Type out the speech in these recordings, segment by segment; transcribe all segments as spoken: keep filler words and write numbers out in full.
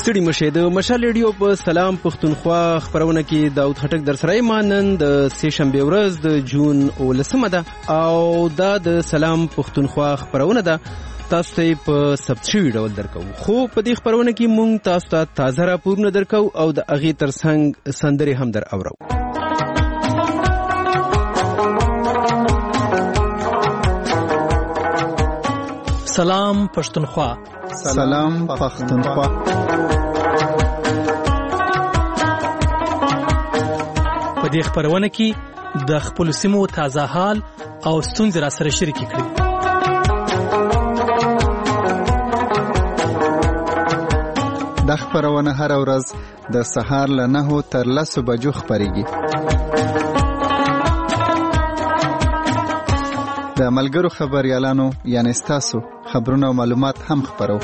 ستړي مشه د مشال ریډیو په سلام پښتونخوا خبرونه کې داود خټک در سره مانند د سه شنبه ورځ د جون ولسمه ده او دا د سلام پښتونخوا خبرونه ده تاسو ته په سبت شوی ډول درکو خو په دې خبرونه کې مونږ تاسو ته تازه راپورونه درکو او د اغه ترڅنګ سندري هم در اورو. سلام پښتونخوا. سلام پښتونخوا. په دې خبرونه کې د خپل سیمو تازه حال او ستونزې را سره شریک کړئ. د خبرونه هر ورځ د سهار له نهو تر لسو بجو خبريږي. د ملګرو خبريالانو یعنی ستاسو خبرونه او معلومات هم خبرو.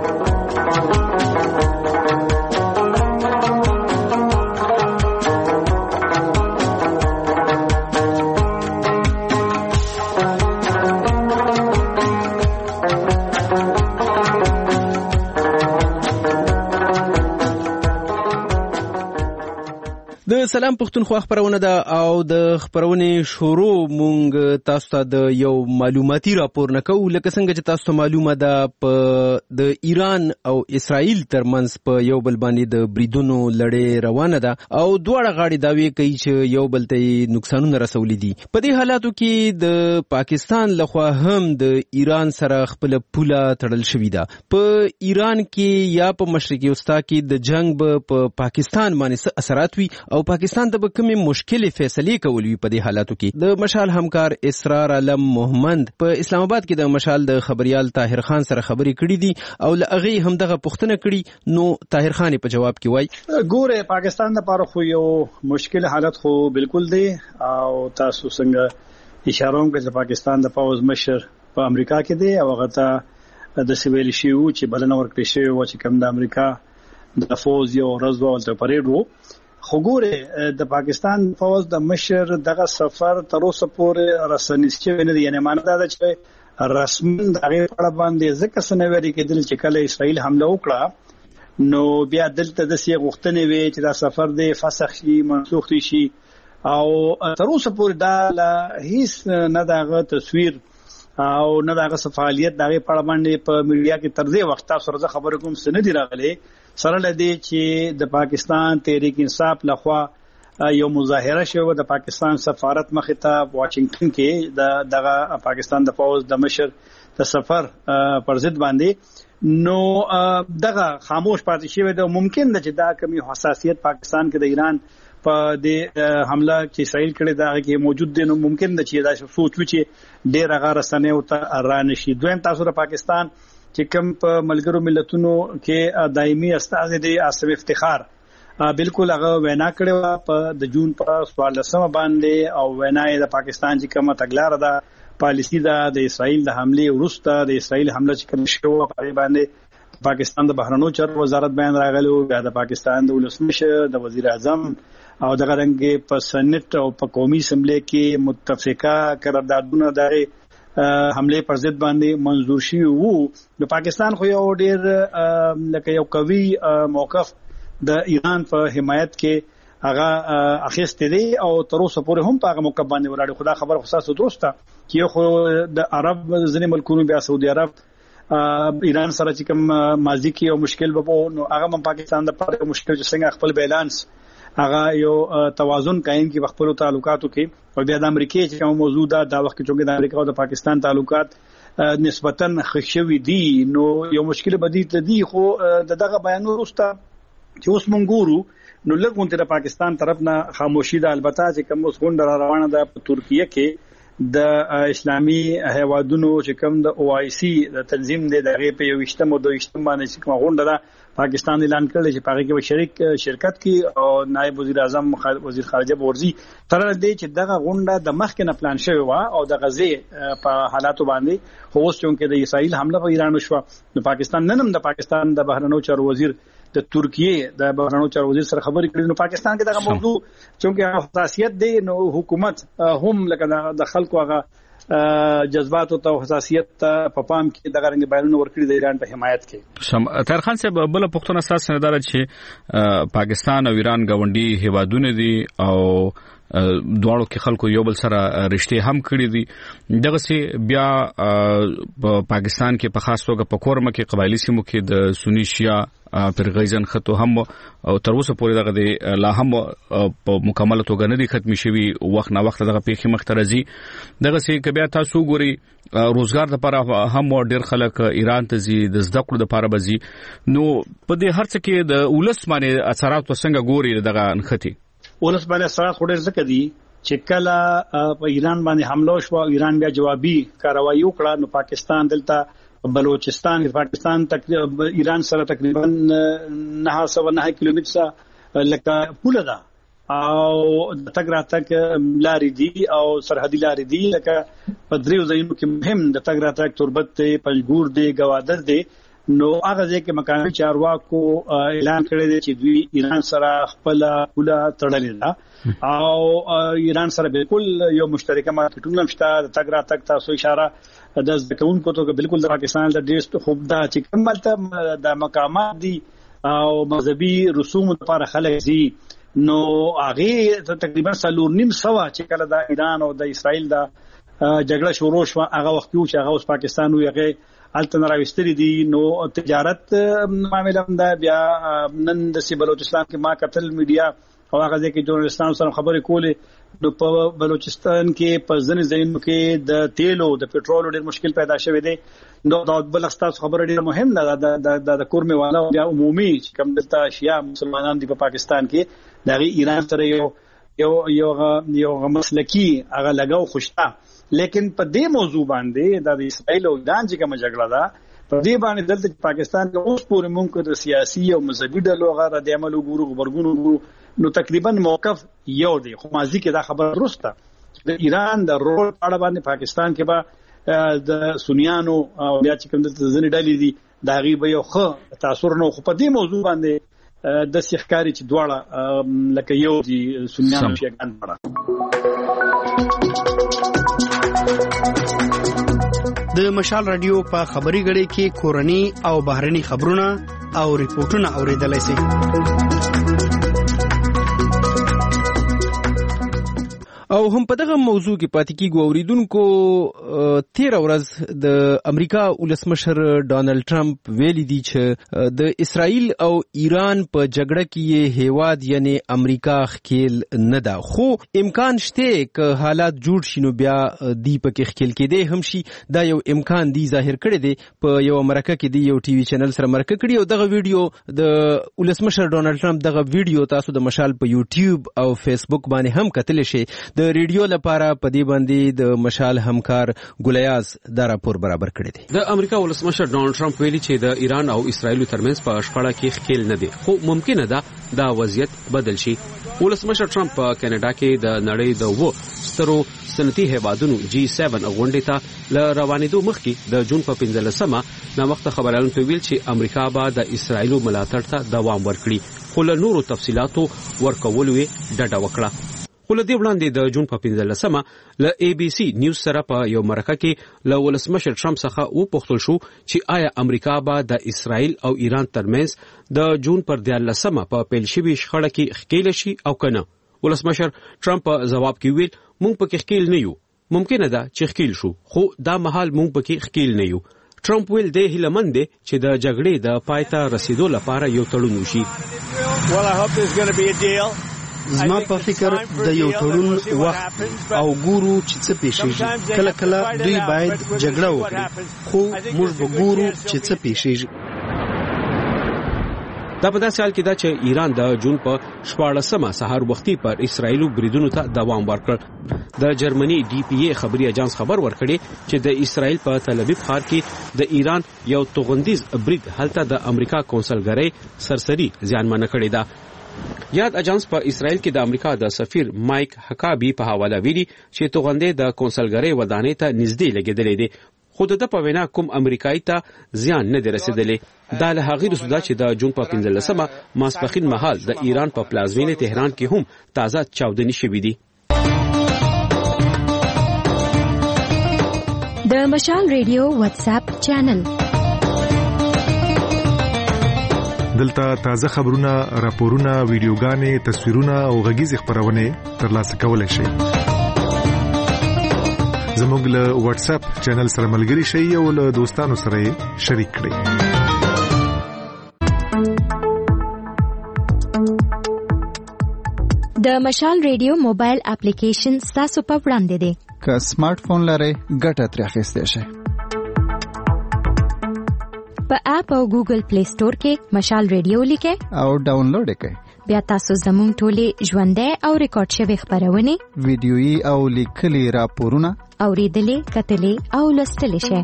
د سلام پښتونخوا خبرونه ده او د خبرونه شروع مونږ تاسو ته د یو معلوماتي راپور نکو لکه څنګه چې تاسو ته معلومه ده په د ایران او اسرائیل ترمنځ په یو بل باندې د بریدونو لړۍ روانه ده او دواړه غاړي داوی کوي چې یو بل ته نقصانونه رسولي دي. په دې حالاتو کې د پاکستان لخوا هم د ایران سره خپل پوله تړل شوې ده. په ایران کې یا په مشرقي وسطا کې د جنگ په پاکستان باندې اثرات وي او پاکستان ته به کومې مشکلې فیصلې کولې په دې حالاتو کې. د مشال همکار اسرار علم محمد په اسلام آباد کې د مشال د خبريال طاهر خان سره خبرې کړې دي او لغه هم دغه پوښتنه کړې نو طاهر خان په جواب کې وایي ګوره پاکستان لپاره خو یو مشکل حالت خو بالکل دی او تاسو څنګه اشاره کوم چې پاکستان د پاوز مشر په امریکا کې دی او هغه ته د سویل شیو چې بلنه ورکړې شوی و چې کوم د امریکا د فوز یو ورځ ولته پریډ وو. خو ګوره د پاکستان فوج د مشر دغه سفر تر اوسه پورې رسنیس چې نه دی یعنی معنی دا ده چې رسمن دغه په باندې ځکه سنوي کېدل چې کله اسرائیل حمله وکړه نو بیا دلته د سی غوښتنې وی چې دا سفر د فسخ شي منسوخ شي او تر اوسه پورې دا هیڅ نه دغه تصویر او نه دغه فعالیت دغه په باندې په میډیا کې تر دې وخت سره خبرې کوم سن دي راغلي سره لدی چې د پاکستان تحریک انصاف لخوا یو مظاهره شوه د پاکستان سفارت مخې ته واشنگټن کې د دغه پاکستان د فوج د مشر د سفر پر ضد باندې نو دغه خاموش پاتې شوی د ممکن ده چې دا کمی حساسیت پاکستان کې د ایران په د حمله چې اسرائیل کړي دا کې موجود دي نو ممکن ده چې دا سوچ وچی ډیر غاره سنې او ته رانه شي. دویم تاسو د پاکستان چې کوم په ملګرو ملتونو کې دایمي استاد دی آصف افتخار بالکل هغه وینا کړې و په د جون په څوارلسمه باندې او وینا یې د پاکستان چې کومه تګلار ده پالیسی ده د اسرائیل د حمله وروسته د اسرائیل حمله چې کوم شو په باندې پاکستان د بهرنیو چارو وزارت بیان راغلی او د پاکستان د ولسمشر د وزیر اعظم او د غرنګ په سنټ او په قومي اسمبلی کې متفقه قراردادونه دغه حمله پر ضد باندې منظور شي وو. نو پاکستان خو یو ډیر لکه یو قوي موقف د ایران په حمایت کې هغه اخیسته دی او تر اوسه پورې هم په هغه موقف باندې ولاړ. خدا خبر خو تاسو درسته چې خو د عرب ځینې ملکونو بیا سعودي عرب ایران سره چې کوم ماضي کې یو مشکل وبو نو هغه هم پاکستان د لپاره مشکل چې څنګه خپل بیلانس هغه یو توازن قائم کی خپل تعلقاتو کې او بیا د امریکای چې کوم موضوع ده دا وخت چې د امریکا او د پاکستان تعلقات نسبتاً خښوي دي نو یو مشکل بدیل دی خو دغه بیانو وروسته چې اوس مونږ ګورو نو لږ د پاکستان طرف نه خاموشي ده. البته چې کوم اوس غونډه روانه ده په ترکیه کې د اسلامي هیوادونو چې کوم د او آی سی د تنظیم دی دغه په یو وشتم او دوه وشتم باندې چې کوم غونډه ده پاکستان اعلان کړل چې پاره کې شریک شرکت کی او نائب وزیر اعظم وزیر خارجه بورزي تر دې چې دغه غونډه د مخکې نه پلان شوی و او د غزې په حالاتو باندې خو اوس چې د اسرائیل حمله په ایران وشو نو پاکستان نن د پاکستان د بهرنیو چارو وزیر د ترکیه د بهرنیو چارو وزیر سره خبرې کړې نو پاکستان کې دغه موضوع چې حساسیت دی نو حکومت هم لکه د خلکو هغه جذبات او حساسیت په پام کې د غرنګ بیانونه ورکړي د ایران په حمایت کې. طاهر خان صاحب بل پښتون اساس سندره چې پاکستان او ایران غونډي هیوادونه دي او دواړو کې خلکو یو بل سره رشتې هم کړې دي. دغه سي بیا په پاکستان کې په خاص توګه په کورمه کې قبایلی سیمو کې د سنی شیعه پرغیزن خطو هم او تر اوسه پورې دغه د لا هم په مکمل توګه نه دي ختمي شوی. وخت نه وخت دغه پیښې مخترزي. دغه سي کبیا تاسو ګوري روزګار لپاره هم ډېر خلک ایران ته ځي د زده کړو لپاره بزي. نو په دې هرڅ کې د ولس باندې اثرات وسنګ ګوري دغه انختی ولس باندې اثرات خوري ځکه دي چې کله په ایران باندې حمله شو ایران بیا جوابي کاروایی وکړه. نو پاکستان دلته بلوچستان پاکستان تقریبا ایران سره تقریبا نه سو نه کیلومتره لکه پوله ده او تک را تک لارې دي او سرحدي لارې دي لکه په دریو ځایونو کې مهم د تک را تک تربت ته پنځګور دی گوادر دی. نو هغه ځکه مقامي چارواکو اعلان کړی دی چې دوی ایران سره خپل پوله تړلې ده او ایران سره بالکل یو مشترکه مارکیټونه مشته. د تک را تک تاسو اشاره د ځکهونکو ته بالکل د پاکستان د ډیسټ خوب دا چې کومه د مقامات دي او مذهبي رسوم لپاره خلک دي. نو هغه تقریبا سلور نیم سوا چې کله د ایران او د اسرائیل د جګړه شروع شو هغه وخت چې هغه اوس پاکستان وی هغه الته راوستري دي. نو تجارت معاملې هم دا بیا نن د سی بلوچستان کې ما کتل میډیا او هغه ځکه جورنالستانو سره خبرې کولې. نو په بلوچستان کې په ځینې ځایونو کې د تیلو د پېټرولو ډېر مشکل پیدا شوی دی. نو دا بل ستاسو خبره ډېره مهم ده د د کورمه والا بیا عمومي چې کوم دلته شیعه مسلمانان دي په پاکستان کې دا ایران سره یو یو یو یو مسلکی هغه لګاو خوشتا. لیکن په دې موضوع باندې د اسرائیل او ایران چې کوم جګړه ده په دې باندې دلته پاکستان کې اوس پورې ممکن د سیاسي او مذهبي ډلو غره د عمل وګورو خبرګونو نو تقریبا موقف یو دی. خو مازی کې دا خبر درسته د ایران د رول اړه باندې پاکستان کې به د سنیانو او بیا چې کوم د ځنې ډلې دي دا غي به یو ښه تاثیر نو. خو په دې موضوع باندې د سیخکاری چې دواړه لکه یو دي سنیانو شیعان پړه. د مشال رادیو په خبري غړي کې کورني او بهرني خبرونه او ریپورتونه اوریدلای شئ. او هم په دغه موضوع کې پاتې کیږو. اوریدونکو تیر ورځ د امریکا ولسمشر ډانلډ ټرمپ ویلي دی چې د اسرائیل او ایران په جګړه کې هیواد یعنی امریکا خکیل نه ده. خو امکان شته چې حالات جوړ شي نو بیا دی پکې خکیل کېده هم شي. دا یو امکان دی ظاهر کړی دی په یو مرکه کې دی یو ټي وي چینل سره مرکه کړی او دغه ویډیو د ولسمشر ډانلډ ټرمپ دغه ویډیو تاسو د مشال په یوټیوب او فیسبوک باندې هم کتلی شئ. د ریډیو لپاره په دې باندې د مشال همکار ګلیاز دا راپور برابر کړی دی. د امریکا ولسمشر ډانلډ ټرمپ ویلي چې د ایران او اسرائیل ترمنځ په شخړه کې خکیل نه دی خو ممکنه ده دا وضعیت بدل شي. ولسمشر ټرمپ په کینیډا کې د نړۍ د وو سترو صنعتي هیوادونو جی سیون غونډې ته ل روانېدو مخکې د جون په پنځلسمه نامخته خبرونه ویل چې امریکا به د اسرائیل ملاتړ ته دوام ورکړي خو له نورو تفصيلاتو ورکول وی ډډه وکړه. ول دې وړاندې د جون په پنځلسمه ل ای بي سي نیوز سره په یو مرکه کې ل ولسمشر ټرمپ څخه و پوښتل شو چې آیا امریکا به د اسرائیل او ایران ترمنځ د جون پر دیارلسمه په پیل شوی شخړه کې خکیل شي او کنه. ولسمشر ټرمپ په جواب کې ویل مونږ پکې خکیل نه یو. ممکنه ده چې خکیل شو خو دا مهال مونږ پکې خکیل نه یو. ټرمپ ویل د هیلمند دي چې د جګړې د پایته رسیدو لپاره یو تړون وشي. زما په فکر د یو تړون وخت او ګورو چې څه پیښیږي. کله کله دوی باید جګړه وکړي خو موږ به ګورو چې څه پیښیږي. دا په داسې حال کې ده چې ایران د جون په شپاړلسمه سهار وختي پر اسرائیلو بریدونو ته دوام ورکړ. د جرمني ډي پی ای خبري اجانس خبر ورکړي چې د اسرائیل په تل ابیب ښار کې د ایران یو توغندیز برید هلته د امریکا کونسلګرۍ سرسري زیانمن کړی ده. یاد اجانس په اسرائیل کې د امریکا د سفیر مایک حکابي په حواله ویلي چې توغندې د کونسلګرۍ ودانۍ ته نږدې لګیدلې دي خو د په وینا کوم امریکایي ته زیان نه دی رسیدلی. دا له هغې وروسته چې د جون په پنځلسمه ماسپښین مهال د ایران په پلازمینې تهران کې هم تازه چاودنې شوې دي. د مشال ریډیو واتس اپ چینل دلته تازه خبرونه، راپورونه، ویډیوګانې، تصویرونه او غږیز خبرونه ترلاسه کولای شئ. زموږ له واتس اپ چینل سره ملګري شئ او له دوستانو سره شریک کړئ. د مشال ریډیو موبایل اپلیکیشن تاسو په وړاندې دی. که سمارټ فون لرئ ګټه ترې اخیستئ شئ. په اپ او ګوګل پلی سٹور کې مشال ریډیو لیکئ او ډاونلوډ کړئ. بیا تاسو زموږ ټولې ژوندۍ او ریکارډ شوی خبرونه، ویډیويي او لیکلي راپورونه اوریدلې، کتلې او لوستلې شئ.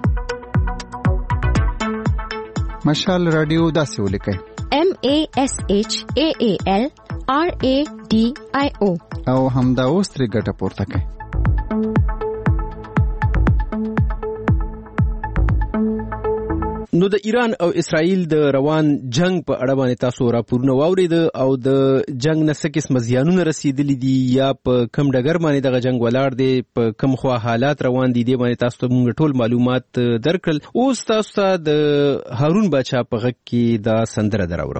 مشال رادیو داسې ولیکئ: M A S H A A L R A D I O او همدا اوس ترې ګټه پورته کړئ. نو د ایران او اسرائیل د روان جنگ په اړه باندې تاسو راپورونه واورید او د جنگ نه څه قسم زیانونه رسیدلي دي یا په کم ډګر باندې دغه جنگ ولاړ دی، په کم خوا حالات روان دي، د باندې تاسو ته موږ ټول معلومات درکړل. اوس تاسو ته د هارون بچا په غږ کې دا سندره دراوړو.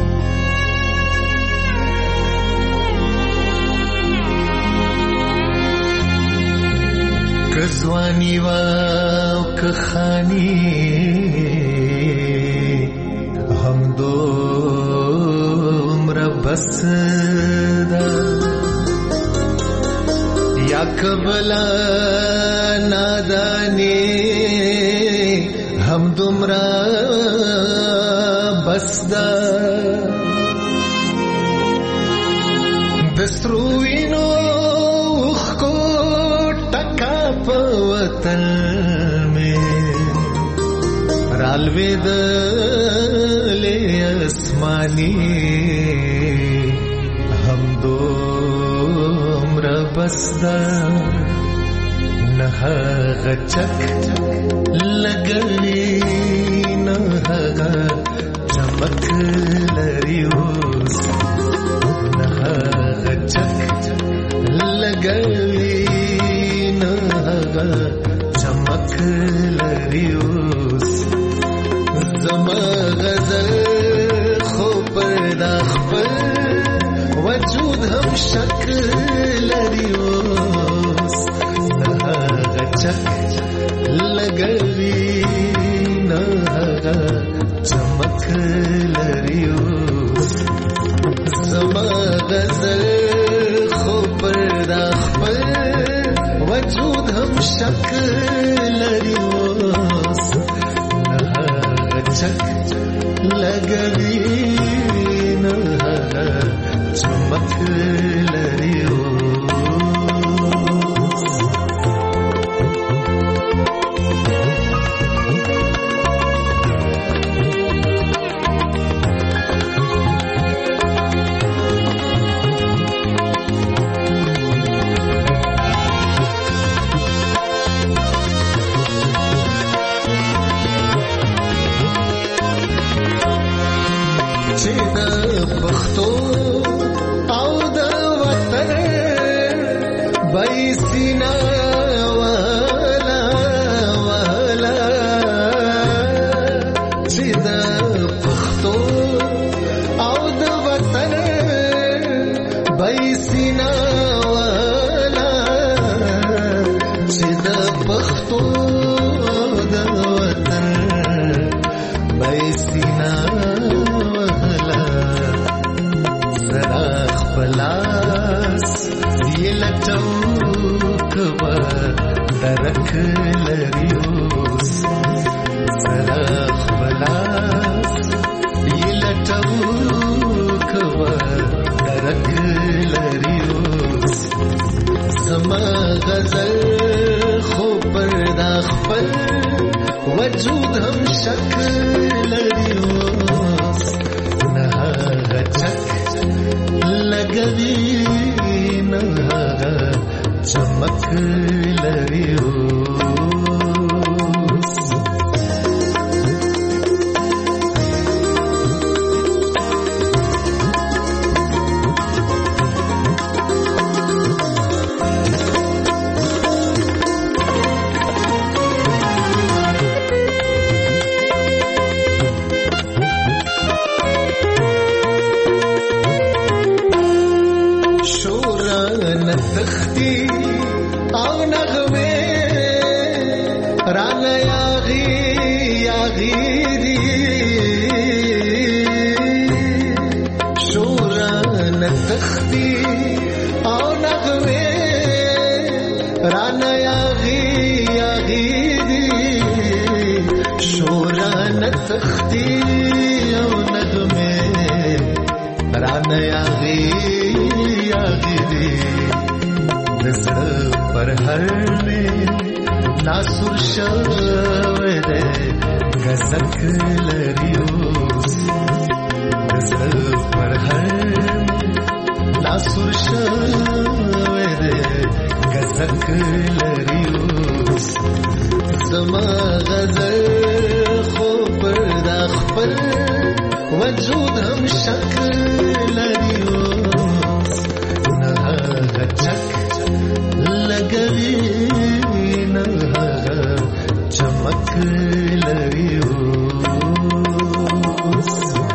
کزوانی و کخانی هم دومر بس دا یا کبلا نادانی هم دومر بس دا دستروینو اخکو ٹکا پوتن میں رالوید لے اسمانی ہم دومر بسدا نہ غچک لگلی نہ چمک لریوس نہ غچک لگلی چمک لریوس زما غزل خو پردا خپل وجود هم شک لریوس غچک لګوي نه چمک لریوس زما غزل خو پردا خپل وجود هم شک لریوس چک لګوي نه چمک لریوس وجود هم شک لریوس نه غچک لګوي نه چمک لریوس نتختی او نغمه رانه یاغی یاغی دی شورا نتختی او نغمه رانه یاغی یاغی دی شورا نتختی او نغمه رانه یاغی یاغی دی نزر پر هر میں ناسور شوه ده غزک لریوس نزر پر هر ناسور شوه ده غزک لریوس زما غزل خو پر دا خپل وجود هم شکل لریوس نه غچک لګوي نه چمک لریوس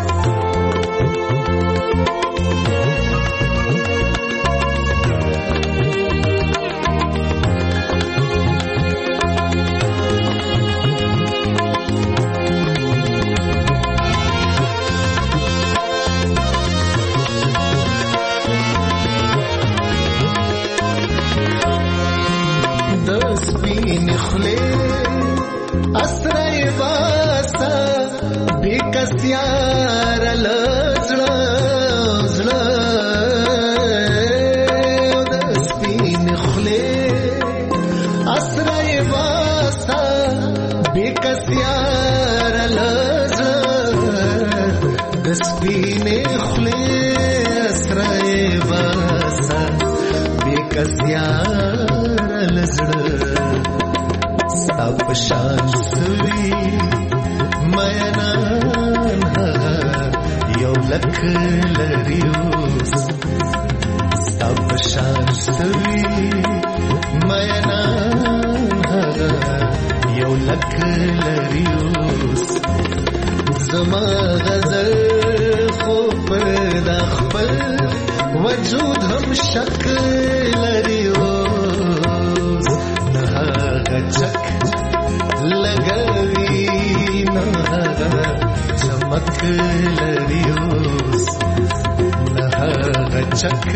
اسرای واسطه بیکسیار لزړه زړه د سپین خله اسرای واسطه بیکسیار لزړه د سپین خله اسرای واسطه بیکسیار لزړه अब शान सुरी मयनान यो लख लरियोस अब शान सुरी मयनान यो लख लरियोस زما غزل خو پر دا خپل وجود هم شکل لریوس نه غچک لګوي نه چمک لریوس نه غچک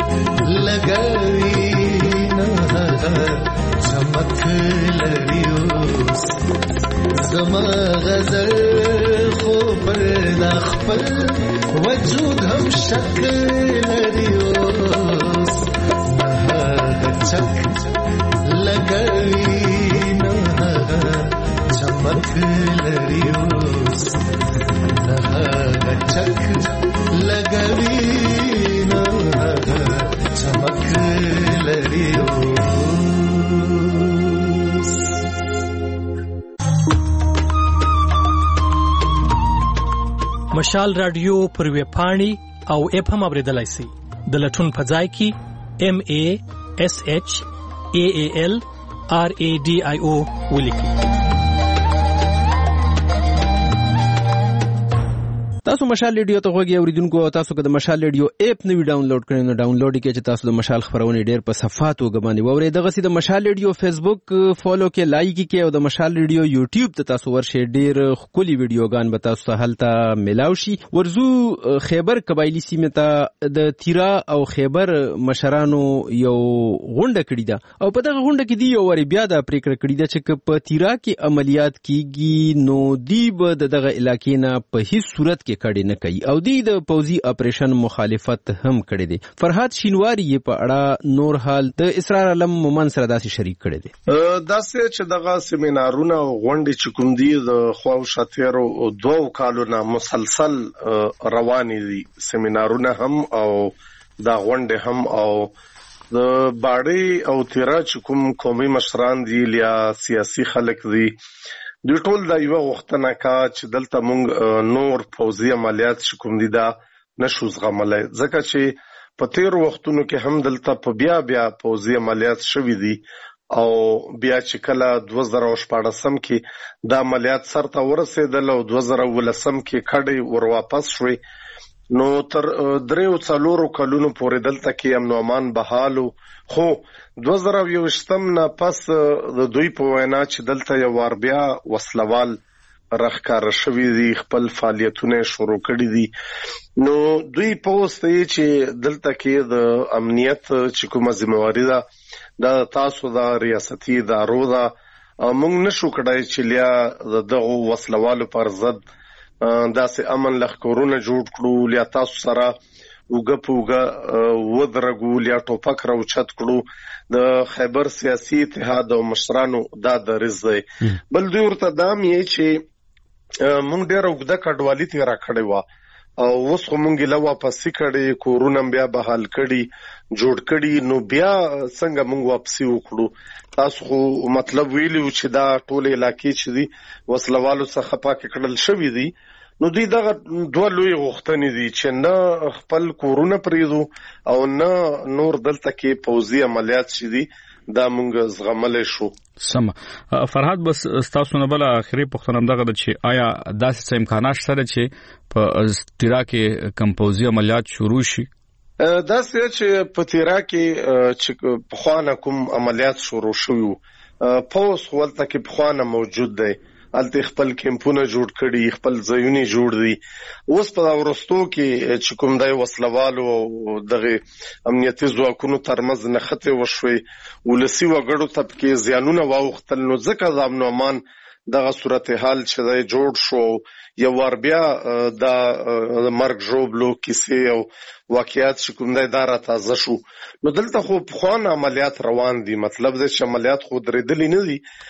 لګوي نه چمک لریوس زما غزل خو پر دا خپل وجود هم شکل لریوس نه غچک لګوي چمک لریوس نه غچک لګوي نه چمک لریوس مشال رادیو پر ویب پاڼې او اپ هم اوریدلای شئ د لټون په ځای کې ام ا اس اچ ا ا ال آر ا ډي آی او ولیکئ. تاسو مشال ریډیو ته غوږی اوریدونکو تاسو که د مشال ریډیو اپ نوی ډاونلوډ کړئ نو ډاونلوډ کړئ چې تاسو د مشال خبرونه ډیر په صفحاتو غبانی ووري دغه سي د مشال ریډیو فیسبوک فالو کې لایک کې او د مشال ریډیو یوټیوب ته تاسو ورشي ډیر خولي ویډیوګان به تاسو هلته ملاو شي. ورزو خیبر قبایلی سیمه ته د تیرا او خیبر مشرانو یو غونډه کړې ده او په دغه غونډه کې دی یو ور بیا د پریکړه کړې ده چې په تیرا کې عملیات کیږي نو دی به دغه علاقې نه په هیڅ صورت کې کړي نه کوي او دی د پوزي اپریشن مخالفت هم کړي دي. فرحات شینواری په اړه نور حال د اسرار علم مومن سره داسې شریک کړي دي. داسې چې دغه سیمینارونه او غونډې چې کوم دي د خواو شاتیرو دوه کالونه مسلسل روانې دي سیمینارونه هم او دا غونډې هم او د باړې او تیرا چې کوم قومي مشران دي یا سیاسي خلک دي دوی ټول دا یو وختنه کا چې دلته مونږ نور فوزي عملیات شکوم دي دا نشو زغملای ځکه چې په تیر وختونو کې هم دلته په بیا بیا فوزي عملیات شوې دي او بیا چې کله دوه زره شپږم کې دا عملیات سرته ورسېدل او دوه زره ولسم کې کډې ور واپس شوې نو تر دریو څلورو کلونو پورې دلته کې امن او امان بحالو خو دوه زره یوویشتم نه پس د دوی په وینا چې دلته یو وار بیا وسلوال راخکار شوی دي خپل فعالیتونه شروع کړي دي نو دوی پوسټ چې دلته کې د امنیت چې کومه ځمواري ده د تاسو د ریاستي ادارو ده موږ نشو کړای چې لیا دغه وسلوالو پر ضد داسې امن لخرونه جوړ کړو لیا تاسو سره وګ پوګه ودرګو لیا ټوپک راوچت کړو د خیبر سیاسي اتحاد او مشرانو دا درز دی بل دوی ورته دام یې چې موږ ډېر وګد کډوالي تیر کړی و او اوس موږ له واپسی کړي کورونه بیا بحال کړي جوړ کړي نو بیا څنګه موږ واپسی وکړو تاسو خو مطلب ویلو چې دا ټول علاقې چې دي وسلوالو څخه پاک کړل شوی دي نو دوی دغه دوه لوی غوښتنې دي چې نه خپل کورونه پریزو او نه نور دلته کې پوځي عملیات شي دي دا مونږ زغمل شو سم فرحات بس تاسو نه بل اخري پښتنه دغه چې آیا داسې امکانات شته چې په تیرا کې کمپوزي عملیات شروع شي دا څه چې په تیرا کې چې په خوانه کوم عملیات شروع شوی پوس ولته کې په خوانه موجود دی الته خپل کمپونه جوړ کړي خپل ځایونه جوړ دي اوس په ورستو کې چې کوم دای وسلوالو دغه امنیتي ځواکونو ترمنځ نخته وشوي ولسی وګړو طبقه زیانونه واوختل نو ځکه د امن او امان دغه صورتحال چې دای جوړ شو یو ور بیا د مرګ جوړبلو کیسې او واقعیت چې کوم دای دارا تازه شو نو دلته خو خوان عملیات روان دي مطلب د عملیات خو درېدلې نه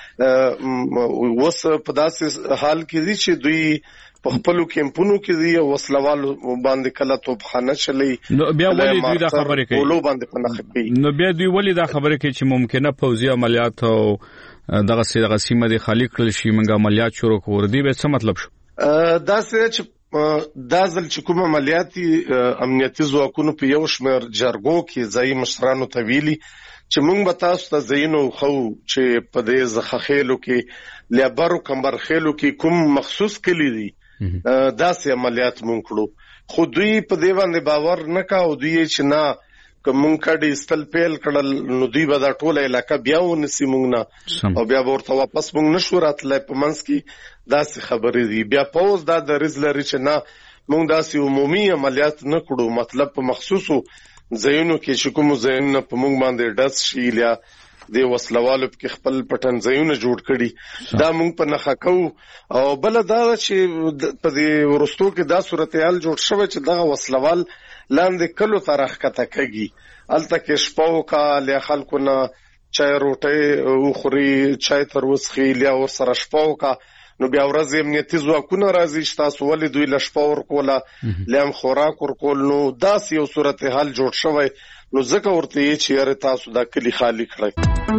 دي وس په داسې حال کې دي چې دوی په خپل کمپونو کې دي او وسلوال باندې کله توپخانه چلی نو بیا ولې دوی دا خبره کوي ولو باندې پنه کوي نو بیا دوی ولې دا خبره کوي چې ممکنه پوځي عملیات او دغه سیده سیمه دي خالی کړل شي موږ عملیات شروع کوو دی به څه مطلب شو دا څه چې دا ځل چې کوم عملیاتي امنیتي ځواکونو په یو شمېر جرګو کې ځای مشرانو ته ویلي چې موږ به تاسو ته زینو خو چې په دې زخخېلو کې لیبرو کمبرخېلو کې کوم مخصوص کلی دي دا سه عملیات مونږ کړو خو دوی په دې باندې باور نه کاوه دوی چې نه کوم کډي استل پیل کړل نو دوی به دا ټوله علاقہ بیا ونسی مونږ نه او بیا ورته واپس مونږ نشو راتلای په منځ کې داسې خبرې دي بیا پوز دا د رزلري چې نه مونږ داسې عمومي عملیات نه کړو مطلب په مخصوصو ځایونو کې چې کوم ځایونه په مونږ باندې ډز شي یا د وسلوالو په خپل پټن ځایونه جوړ کړي دا مونږ په نخښه کو او بل دا چې په دې ورستو کې دا صورتحال جوړ شوی چې دا وسلوال لاندې کلو طرح کته کوي الته کې شپو کا له خلکو نه چای روټي او خوري چای تر وسخي له ور سره شپو کا نو بیا ورځ امنیتي ځواکونه راځي چې تاسو ولې دوی لشپور کوله لیم خوراک ورکول نو داس یو صورتحال جوړ شوی نو ځکه ورته یې چې یاره تاسو دا کلی خالی کړئ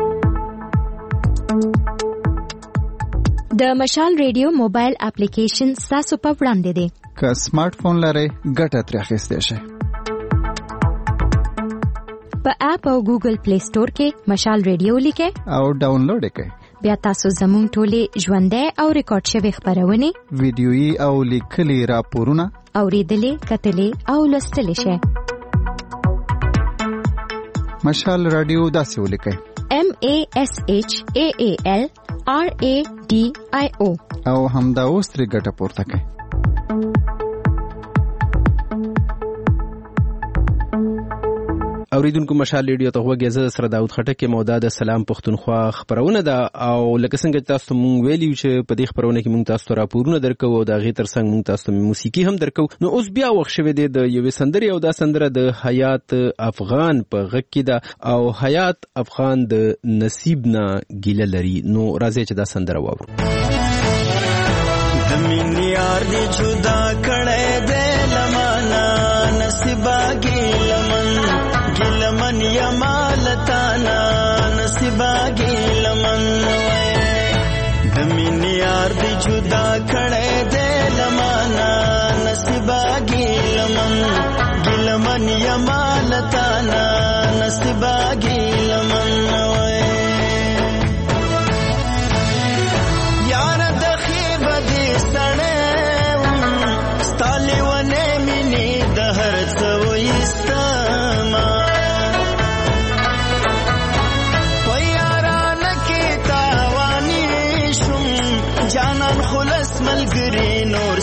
د مشال ریډیو موبایل اپلیکیشن تاسو په وړاندې دی که سمارټ فون لرئ ګټه ترې اخیستی شئ په اپ او ګوګل پلی سٹور کې مشال ریډیو لیکئ او ډاونلوډ یې کړئ بیا تاسو زموږ ټولې ژوندۍ او ریکارډ شوي خپرونې ویډیويي او لیکلي راپورونه اورېدلې کتلې او لوستلی شئ مشال رادیو داسې ولیکئ M A S H A A L R A D I O او همدا اوس ترې ګټه پورته کړئ اوریدونکو مشال ریډیو ته وګورئ زه سره داوود خټک مودا د سلام پښتونخوا خبرونه ده او لکه څنګه تاسو مونږ ویلو چې په دې خبرونه کې مونږ تاسو ته راپورونه درکو او دا غي تر څنګ مونږ تاسو ته موسیقي هم درکو نو اوس بیا وخت شوه دی د یوې سندري او دا سندره د حیات افغان په غږ کې ده او حیات افغان د نصیب نه ګیله لري نو راځي چې دا سندره واورو د مینې یار دی جدا کړه دې لمانا نصیبا ګیلمن ګیلمن یمالتانا نصیبا ګیلمن د مینې یار دی جدا کړه دې لمانا نصیبا ګیلمن ګیلمن یمالتانا نصیبا ګیلمن یار د خیب دې سړې ستالي ونه مینې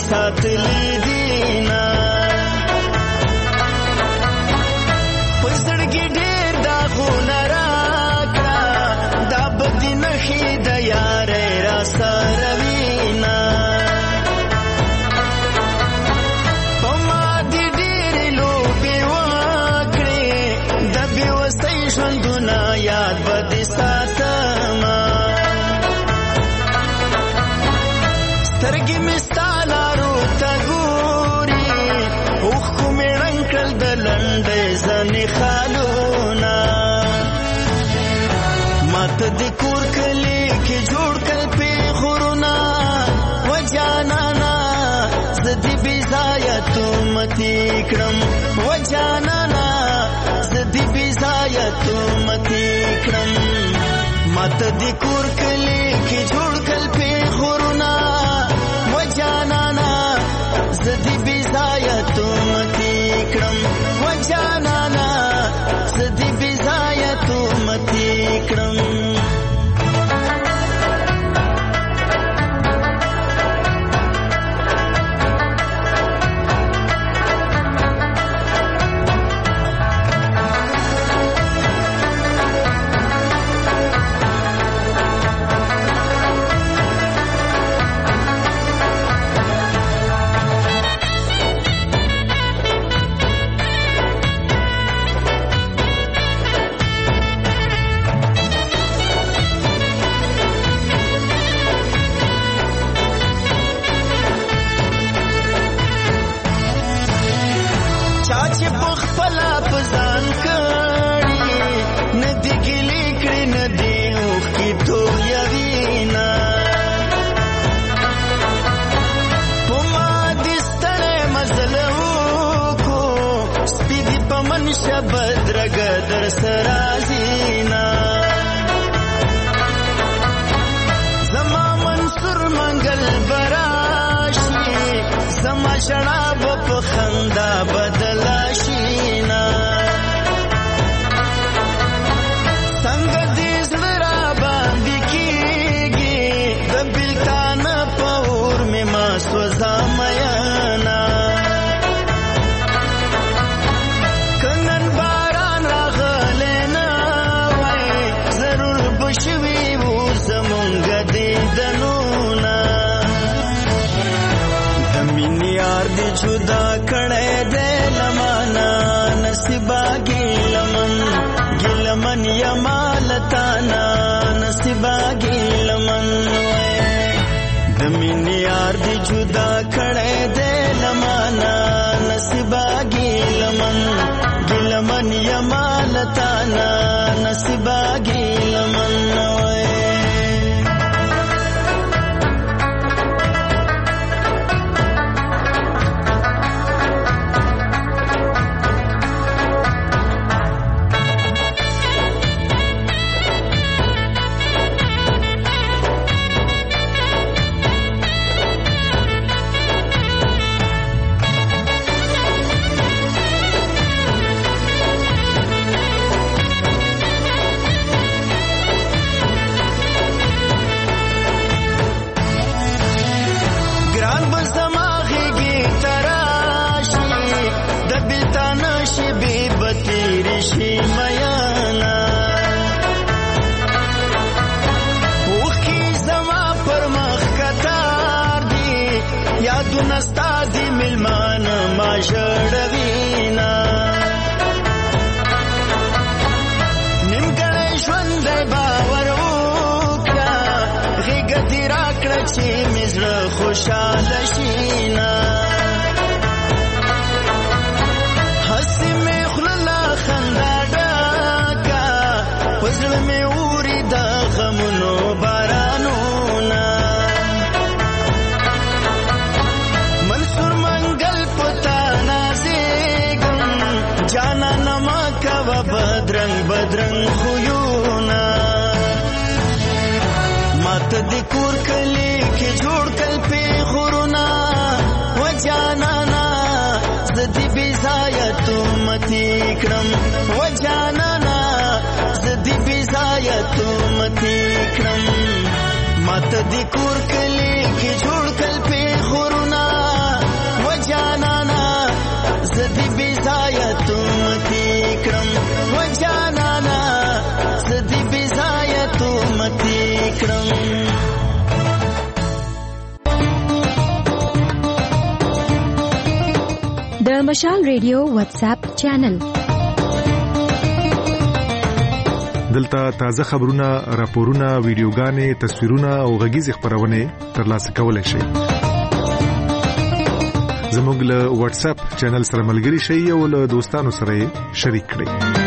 ساتلې دینا پسړګي ډېر دا غونه راکړه دا بدی نخې د یارې را سره وینا پما دې ډېر لوبي وکړې د بیوستۍ ژوندونه یاد بدې ساتما سترګې مې ستا لارو ته ګوري اوښکو مې ړنګ کړل د لنډۍ ځنې خالونه ماته د کور کلي کې جوړ کړل پېغورونه و جانانا زه دې بې ځایه تهمتې کړم و جانانا زه دې بې ځایه تهمتې کړم ماته د کور کلي کې جوړ کړل پېغورونه و جانانا زه دې بې ځایه تهمتې کړم و جانانا زه دې بې ځایه تهمتې کړم بدرګدر سرازینا زما منصور منګل براشي زما شراب په خندا بدلاشینا څنګه دې زړه باندې کېږي د بلتان په اور مې ما سوځا میانا جدا کړه دې لمانا نصیبا ګلمن ګلمن یمالتانا نصیبا ګلمن د مینې یار دې جدا کړه دې لمانا نصیبا ګلمن ګلمن یمالتانا نصیبا ګلمن نستا دی ملمان ما ژړوینا نیمګړی ژوند باور وکړه غېږه دې راکړه چې مې زړه خوشحاله شینا هسې مې خوله له خندا ډکه په زړه مې اوري د غمونو بارانونه جانا نما کوا بدرنگ بدرنگ خویونا مات دی کور کلی کی جوړ کل پی خورونا و جانا نا زدی بیزایتو متی کرم و جانا نا زدی بیزایتو متی کرم مات دی کور کلی کی جوړ کل پی خورونا زدي بزایتو متی کړم. د مشال ریډیو واتس اپ چینل دلته تازه خبرونه، راپورونه، ویډیوګانې، تصویرونه او غږیز خبرونه ترلاسه کولای شئ. زموږ له واتس اپ چینل سره ملګري شئ او له دوستانو سره شریک کړئ.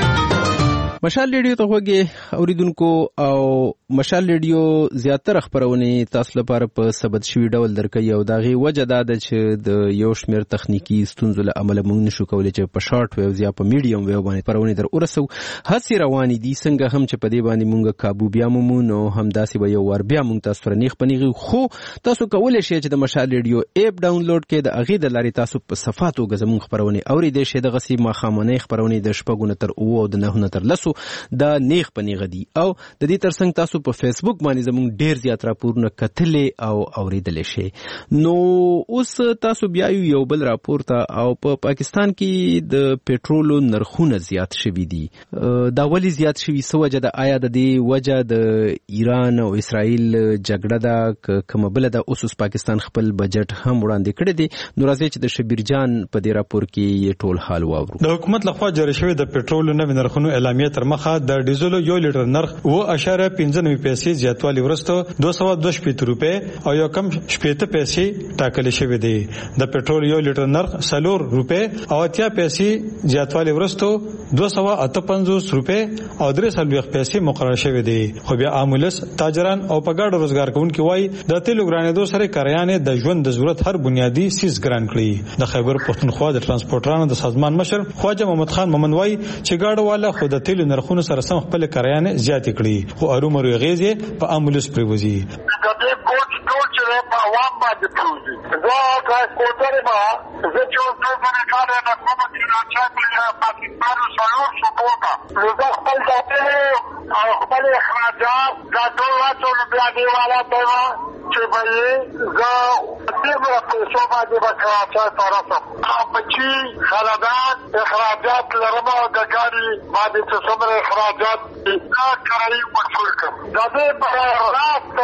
مشال ریډیو ته وګورئ اوریدونکو، او مشال ریډیو زیاتره خبرونه تاسو لپاره په ثبت شوی ډول درکوي، او داغه وجه دا ده چې د یو شمېر تخنیکی ستونزو له امله موږ نشو کولای چې په شارټ ویو یا په میډیم ویو باندې خبرونه در ورسو. هڅې روانې دي څنګه هم چې په دې باندې موږ قابو بیا مومو، نو هم داسې به یو ور بیا موږ تاسو سره نیخ پنیږي. خو تاسو کولای شئ چې د مشال ریډیو اپ ډاونلوډ کړئ، د هغې د لارې تاسو په صفاتو کې زموږ خبرونه اوریدئ شئ. دغه سي ماښامنۍ خبرونه د شپږو نه تر اوه او د نهو نه تر لسو دا نیخ پنیغه دي، او د دې ترڅنګ تاسو په فیسبوک باندې زموږ ډیر زیات راپورونه کتلې او اوریدل شي. نو اوس تاسو بیا یو بل راپور ته، او په پا پاکستان کې د پېټرولو نرخونه زیات شوي دي. دا ولې زیات شوي؟ څه وجه ده؟ آیا د دې وجه د ایران او اسرائیل جګړه ده کوم بل ده؟ اوس پاکستان خپل بجټ هم وړاندې کړی دی. نو راځي چې د شبیر جان په دې راپور کې ټول حال واورو. د حکومت لخوا جاری شوی د پېټرولو نوې نرخونو اعلامیه تر مخه د ډیزلو یو لیټر نرخ و اشاره پنځه نوي پیسې زیاتوالی ورسته دوه سوه دوه شپېته روپۍ او یو کم شپېته پیسې ټاکل شوی دی. د پېټرول یو لیټر نرخ څلور روپۍ او اتیا پیسې زیاتوالی ورسته دوه سوه اته پنځوس روپۍ او درې څلوېښت پیسې مقرر شوی دی. خو بیا عاملس تاجران او په ګاډو روزګار کوونکي وایي د تیلو ګرانېدو سره کاریانې د ژوند د ضرورت هر بنیادی سیس ګران کړي. د خیبر پښتونخوا د ترانسپورټرانو د سازمان مشر خواجه محمد خان مومن وایي چې ګاډو والا خو د تیلو نرخونو سره سم خپل کاریانې زیاتې کړي، خو ارومرو غیزې په امبولانس پریوزي. د دې کوچ ټول چې په عوام باندې پروزي. زه ترانسپورټر ما زه چې اوس دوه باندې کار نه کوم چې راځي په پاکستان سره سپورټا نو زه خپل ځای او خپل اخراجات دا ټول راټول بیا دی والا دی چې به زه دې په پیسو باندې وکړم طرفه او بچي خلادات اخراجات لرم او د ګاډي باندې څه څومره اخراجات دا کاري مسؤل کړم. دا دې په راست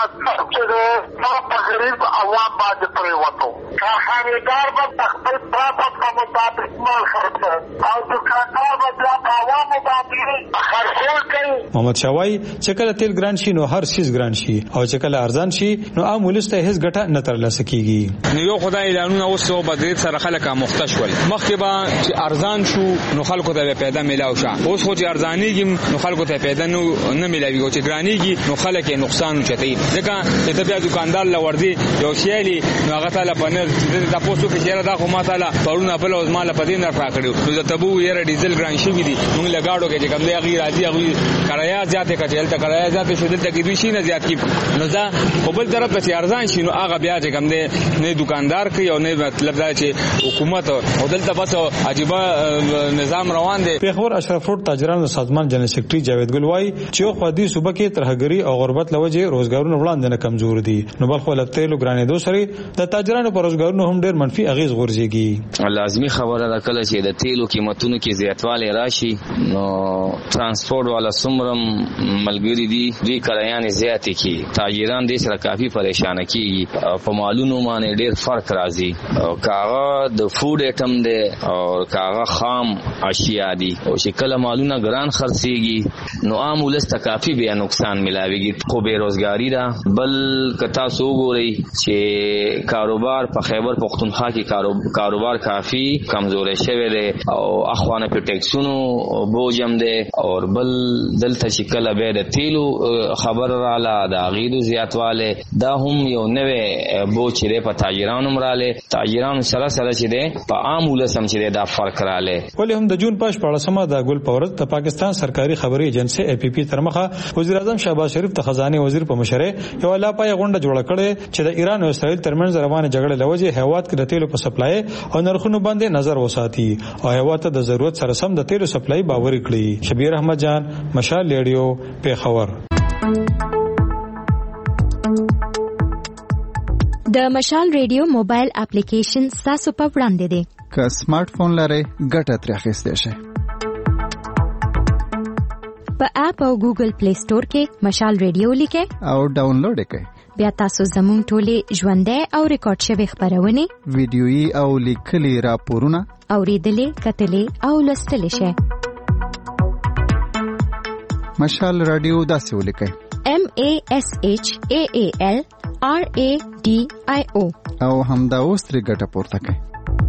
چې دا په غریب عوام باندې پریوتو کا خریدار به خپل پراپت په مطابق مال خرڅ او دکاندار به بیا په عوام باندې خرڅول کوي. محمد شاوای چې کله تیل ګران شي نو هر سیس ګران شي، او چې کله ارزان شي نو عام ولس ته هیڅ ګټه نه ترلاسه کیږي. نو یو خدای اعلانونه اوس او بدرید سره خلک مخته شول. مخکې به چې ارزان شو نو خلکو ته پیدا میلاو شو، اوس خو چې ارزانېږي نو خلکو ته پیدا نه نه میلاوي، او چې ګرانېږي نو خلک یې نقصان چتي. ځکه چې بیا دکاندار لوردي یو شیالي نو هغه تعالی پنځه د تاسو کې چیرې دا خو ما تعالی پرونه په لوز مال په دې نه راکړو. نو د تبو یې ډیزل ګران شي دي، موږ لګاړو کې چې کوم دی غیر راځي هغه کرایه زیاته کچې هلته کرایه زیاته شو، دلته کې دوی شي نه زیات کی. نو دا په بل طرف ته ارزان شي نو هغه بیا چې کوم دی نه دکاندار کوي او نه مطلب دا چې حکومت او دلته بس عجیب نظام روان دی. پیښور اشرف روډ تاجرانو سازمان جنرال سیکریټري جاوید ګل وایي چې خو دې صوبه کې ترهګری او غربت لوجه روزګارونه وړاندې نه کمزور دي. نو بل خو لته لو ګرانېدو سره د تاجرانو پر روزګارونو هم ډېر منفي اغیز غورځيږي. لازمي خبره ده کله چې د تیلو قیمتونو کې زیاتوالی راشي نو ترانسپورت والا سمرم ملګری دي دوی کرایانې زیاتې کی، تاجران دې سره کافي پریشان کیږي، په مالونو باندې ډېر فرق راځي. او کاغه د فود ایټم دی او کاغه خام اشیاء دي، او چې کله مالونه ګران خرڅيږي نو عام ولس ته کافي بیا نقصان ملاويږي. خو بیروزګاری ده. بل کتا سو ګوري چې کاروبار په خیبر پختونخوا کې کاروبار کافي کمزوري شوی دی او اخوانه په ټیکسونو بوجم دی، او بل دلته چې کله به د تیلو خبر رااله د غیدو زیاتواله دا هم یو نوې بوج دی په تاجرانو مراله. تاجرانو سره سره چې دی په عام ولسم چې دا فرق رااله. ولې هم د جون پاش په اړه سم د ګل پورت د پاکستان سرکاري خبري ایجنسی ای پی پی ترمخه وزیر اعظم شهباز شریف ته خزانه وزیر په مشره یو لا پای غونډه جوړه کړې چې د ایران او اسرائیل ترمنځ روانه جګړه لوجه هیواد کې د تیلو په سپلای او نرخونو باندې نظر وساتي او هیواد ته د ضرورت سره سم د تیلو سپلای باور کړي. شبیر احمد جان، مشال ریډیو، پیښور. د مشال ریډیو موبایل اپلیکیشن تاسو په وړاندې دی. که سمارټ فون لرئ ګټه ترې اخیستئ شئ. په اپ او ګوګل پلی سٹور کې مشال ریډیو لیکه او ډاونلوډ کړئ. بیا تاسو زموږ ټولې ژوندۍ او ریکارډ شوی خبرونه ویډیويي او لیکلي راپورونه اوریدلې کتلې او لوستلې شئ. مشال رادیو داسې ولیکئ: M A S H A A L R A D I O او همدا اوس ترې ګټه پورته کړئ.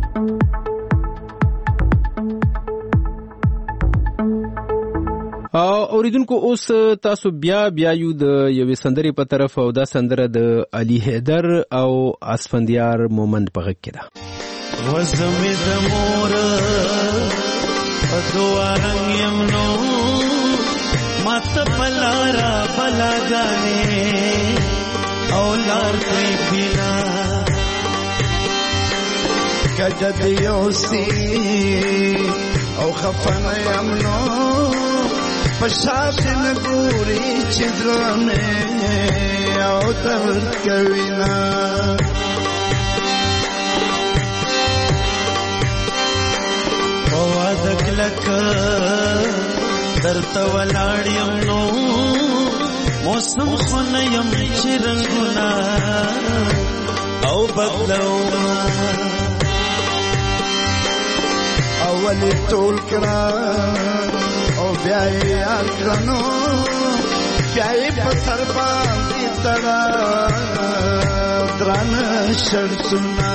اوریدونکو اوس تاسو بیا بیا یو د یوې سندرې په طرف او دا سندره د علي حیدر او اسفندیار مومند په غږ کې ده. وزمې د مور په دعا رنګ یم نو مات پلارا بلاګانې او لار کوي بنا کجد یوسی او خفنه یم نو پشاپ نګوري چدرونه او درد کوینا او ادکلک درته ولاړیم نو موسم خنیم چرنګنا او بدلو اول ټول کړه او بیا یې اکرانو بیا یې په سر باندې تړه درانه شړسونه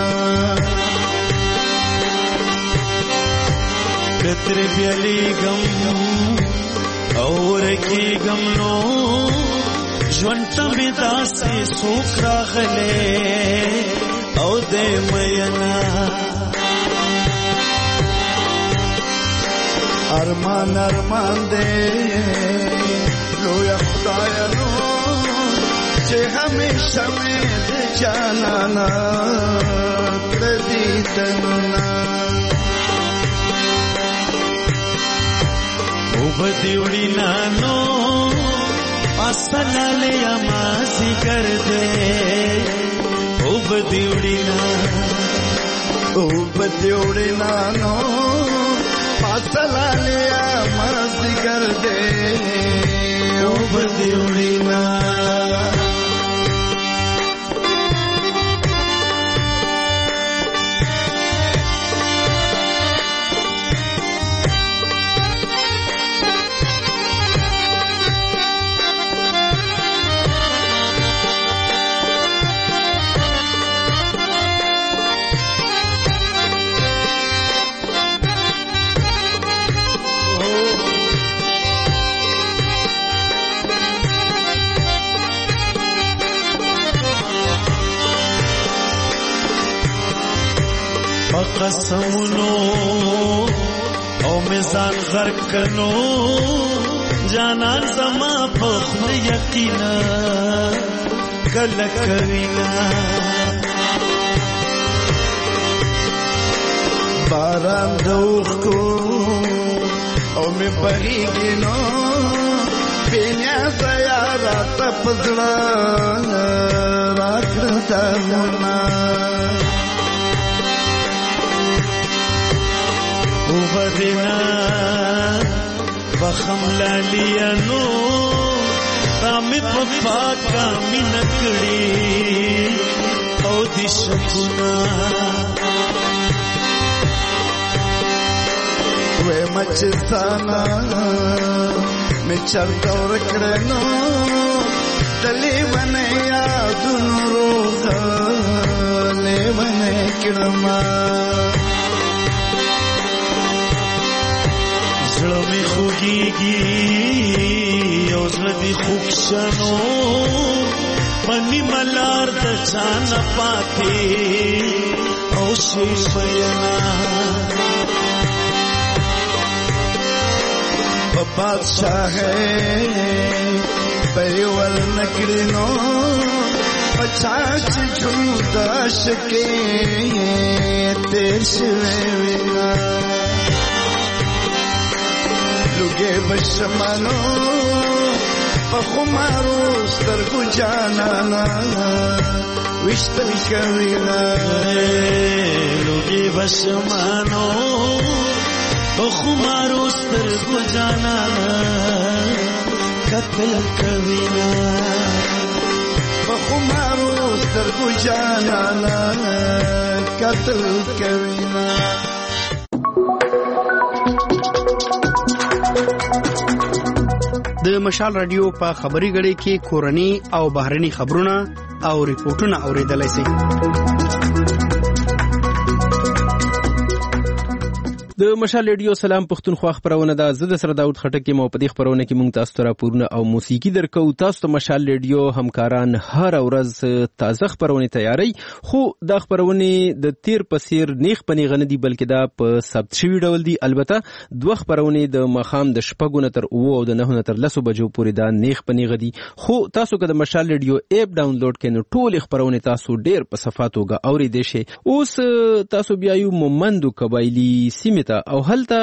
کتر بیالی غم اور کی غم نو ژوند می داسې سوک راغله او دې مینا ارمان ارمان دې لویا خدای نو چې همیشه مې جانانا دې تننا او بدیوړی نانو اسلال یما ذکر دې او بدیوړی نانو او بدیوړی نانو اسلال یما ذکر دې او بدیوړی نانو قسمونو او میزان غرق کنو جانان زما په خپل یقینا کله کوینا باران دوخ کو او می بهیږي نو بینیا سیارا تپزړه راکړه منا او بدنا بخم لالینو تامې په پاکه مینه کړې او دې شکونه وې مچستانا مې چرته ورکړې نو دلې ونه یادونو روغه لیونه کړم زړه مې خوږېږي او زړه دې خوږ شنو په نیمه لار د چا نه پاتې او شي بینا په بادشاهۍ به یې ور نه کړې نو په چا چې جوړ عاشقۍ تېر شوی وینا لوګې بشمانو په خمارو سترګو جانانا وشتل کوینا لوګې بشمانو په خمارو سترګو جانانا قتل کوینا په خمارو سترګو جانانا قتل کوینا. د مشال رادیو په خبري غړي کې کورني او بهرني خبرونه او ریپورتونه اوریدلای شئ. د مشال ریډیو سلام پښتونخوا خبرونه ده. زه د سره داود خټک مو په دې خبرونه کې مونږ تاسو ته راپورونه او موسیقي درکو. تاسو ته مشال ریډیو همکاران هر ورځ تازه خبرونه تیاری، خو دا خبرونه د تیر پسیر نیخ پنی غنه دي بلکې دا په ثبت شوی ډول دي. البته دوه خبرونه د مخام د شپږو نه تر او او د نه نه تر لسو بجو پورې دا نیخ پنی غدي. خو تاسو که د مشال ریډیو اپ ډاونلوډ کړئ ټول خبرونه تاسو ډیر په صفاتوګه اوریدئ شئ. اوس تاسو بیا یو مومندو قبایلی سیمه او هلته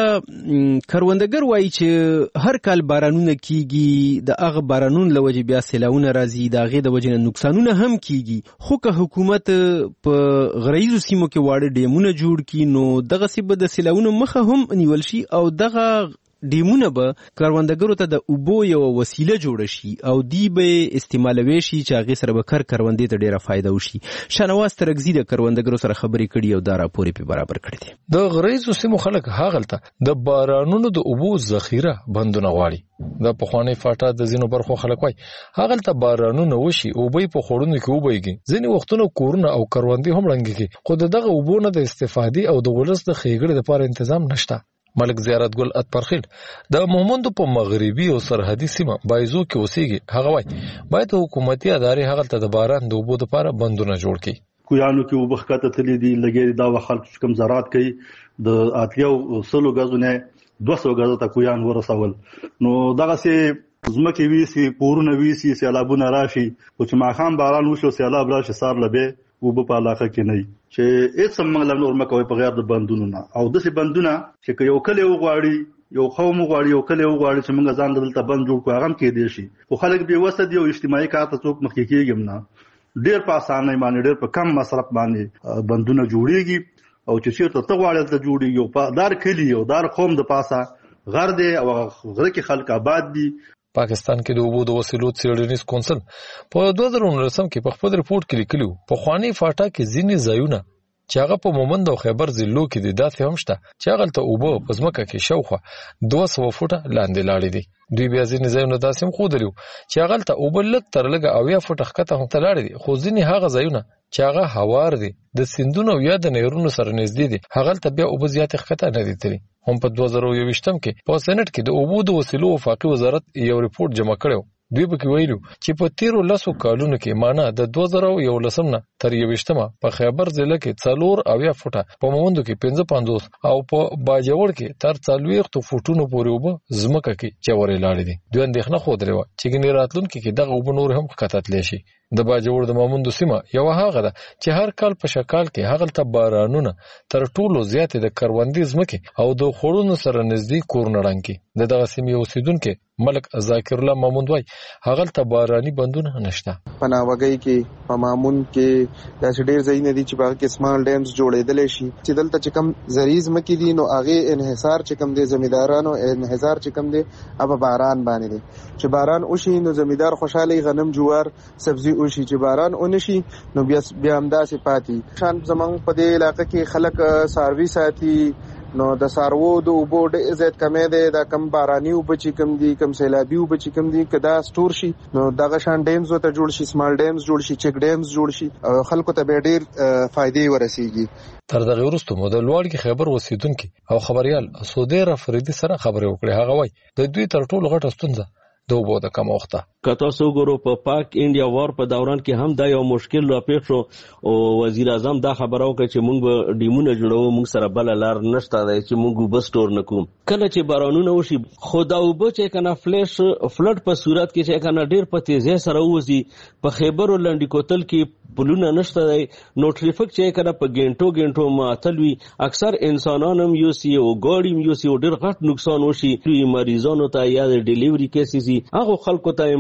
کروندګر وایي چې هر کال بارانونه کیږي، د هغه بارانون لوجه بیا سیلاونه راځي، د هغه د وجه نقصانونه هم کیږي. خو که حکومت په غریزو سیمو کې واړه ډیمونه جوړ کړي نو دغه سیبه د سیلاونو مخه هم نیول شي او دغه ډیمونه به کروندګرو ته د اوبو یو وسیله جوړ شي او دی به استعمالوي شي چې هغه سره به کار کروندې ته ډیره فائدہ وشي. شنواز ترغزی د کروندګرو سره خبرې کړي او دا راپور په برابر کړی دی. د غریزو سیمو خلک هاغلته د بارانونو د اوبو ذخیره بندونه غواړي. د پخوانی فاټا د زینو برخو خلک وای هاغلته بارانونه وشي او به په خورونو کې وبېږي. ځینې وختونه کورونه او کروندې هم لنګي خو دغه اوبو نه د استفادې او د ولس د خېګړې لپاره تنظیم نشته. ملک زیارت ګل اتپرخیل د مومندو په مغربي او سرحدي سیمه بایزو کې اوسېږي. هغه وای باید حکومتي ادارې هغه د باران د اوبو لپاره بندونه جوړ کړي. کویانو کې وبخته تللی دي لګي دا وخت کم زراعت کوي د اتیاو سلو غزونه دوه سوه غزه ته کویان ورسول نو دغه سي زمکه ویسي پورونه ویسي سیلابونه راشي او چې ماخام باران وشو سیلاب راشي سار لبه او په علاقه کې نه چې هیڅ موږ له نور مکوې په غیر د بندونو نه او د سي بندونه چې یو کله وغواړي یو قوم وغواړي یو کله وغواړي چې موږ ځان دلته بند جوړ کړو هغه کې دي شي خو خلک به وسد یو اجتماعي کار ته څوک مخکې کېږم نه ډیر په اسانه باندې ډیر په کم مصرف باندې بندونه جوړيږي او چې چیرته ته غواړي ته جوړي یو په دار کلی یو دار قوم د پاسه غر دی او غره کې خلک آباد دي. پاکستان کې د اوبو د وسیلو څېړنیز کونسل په دوه زره نولسم کې په خپل رپورت کې لیکلي په خواني فاټا کې ځینې ځایونه چې هغه په مومند او خیبر ضلعو کې دي داسې هم شته چې هغلته اوبه په ځمکه کې شاوخوا دوه سوه فوټه لاندې لاړې دي. دوی بیا ځینې ځایونه داسې هم ښودلي چې هغلته اوبه لږ تر لږه اویا فوټه ښکته هم ته لاړې دي خو ځینې هغه ځایونه چې هغه هوار دي د سیندونو یا د نهرونو سره نږدې دي هغلته بیا اوبه زیاتې ښکته نه دي تللي. هم په دوه زره یوویشتم کې په سېنټ کې د اوبو د وسیلو وفاقي وزارت یو ریپورت جمع کړی. دوی به کې ویلو چې په تیرو لسو کالونو کې معنا د دوه زره یولسم نه تر یوویشتمه په خیبر ضلع کې څلور اویا فوټه په مومندو کې پنځه پنځوس او په باجوړ کې تر څلوېښتو فوټونو پورې اوبه ځمکه کې چورې لاړې دي. دوی اندېښنه ښودلې وه چې ګنې راتلونکي کې دغه اوبه نور هم ښکته تللی شي. د باجوړ د مومندو سیمه یوه هغه ده چې هر کال په شکال کې هغلته بارانونه تر ټولو زیاتې د کروندې ځمکې او د خوړونو سره نږدې کورونه ړنګ کړي. د دغه سیمې اوسېدونکي ملک ذاکر الله ماموند وای هغلته باراني بندونه نشته. په ناوګۍ کې په مامون کې داسې ډېر ځایونه دي چې په هغه کې سمال ډیمز جوړېدلی شي چې دلته چې کوم زرعي ځمکې دي نو هغې انحصار چې کوم دی زمیندارانو انحصار چې کوم دی هغه باران باندې دی. چې باران وشي نو زمیندار خوشحاله غنم جوار سبزي وشي چې باران ونشي نو بیا بیا همداسې پاتې شان زمونږ په دې علاقه کې خلک څاروي ساتي نو د څاروو د اوبو ډېر زیات کمی دی. دا کم باراني اوبه چې کوم دي کم سیلابي اوبه چې کوم دي که دا سټور شي نو دغه شان ډیمز ورته جوړ شي سمال ډیمز جوړ شي چک ډیمز جوړ شي او خلکو ته به ډېر فایدې ورسیږي. تر دغه وروسته مو د لوړ خیبر اوسېدونکي او خبريال سودیر افریدي سره خبرې وکړې. هغه وایي د دوی تر ټولو غټه ستونزه د اوبو د کمښت. که تاسو وګورو په پاک انډیا وار په دوران کې هم دا یو مشکل راپېښ شو او وزیر اعظم دا خبره وکړه چې موږ به ډیمونه جوړوو موږ سره بله لار نشته دی چې موږ اوبه سټور نه کوو. کله چې بارانونه وشي خو دا اوبه چې کنه فلش فلډ په صورت کې چې کنه ډېر په تیزۍ سره ووځي په خیبر او لنډي کوتل کې پلونه نشته دی نو ټریفک چې کنه په ګنټو ګنټو معطل وي اکثر انسانان هم یوسي او ګاډي هم یوسي او ډېر غټ نقصان وشي مریضانو ته یا د ډیلیوري کیسز هغه خلکو ته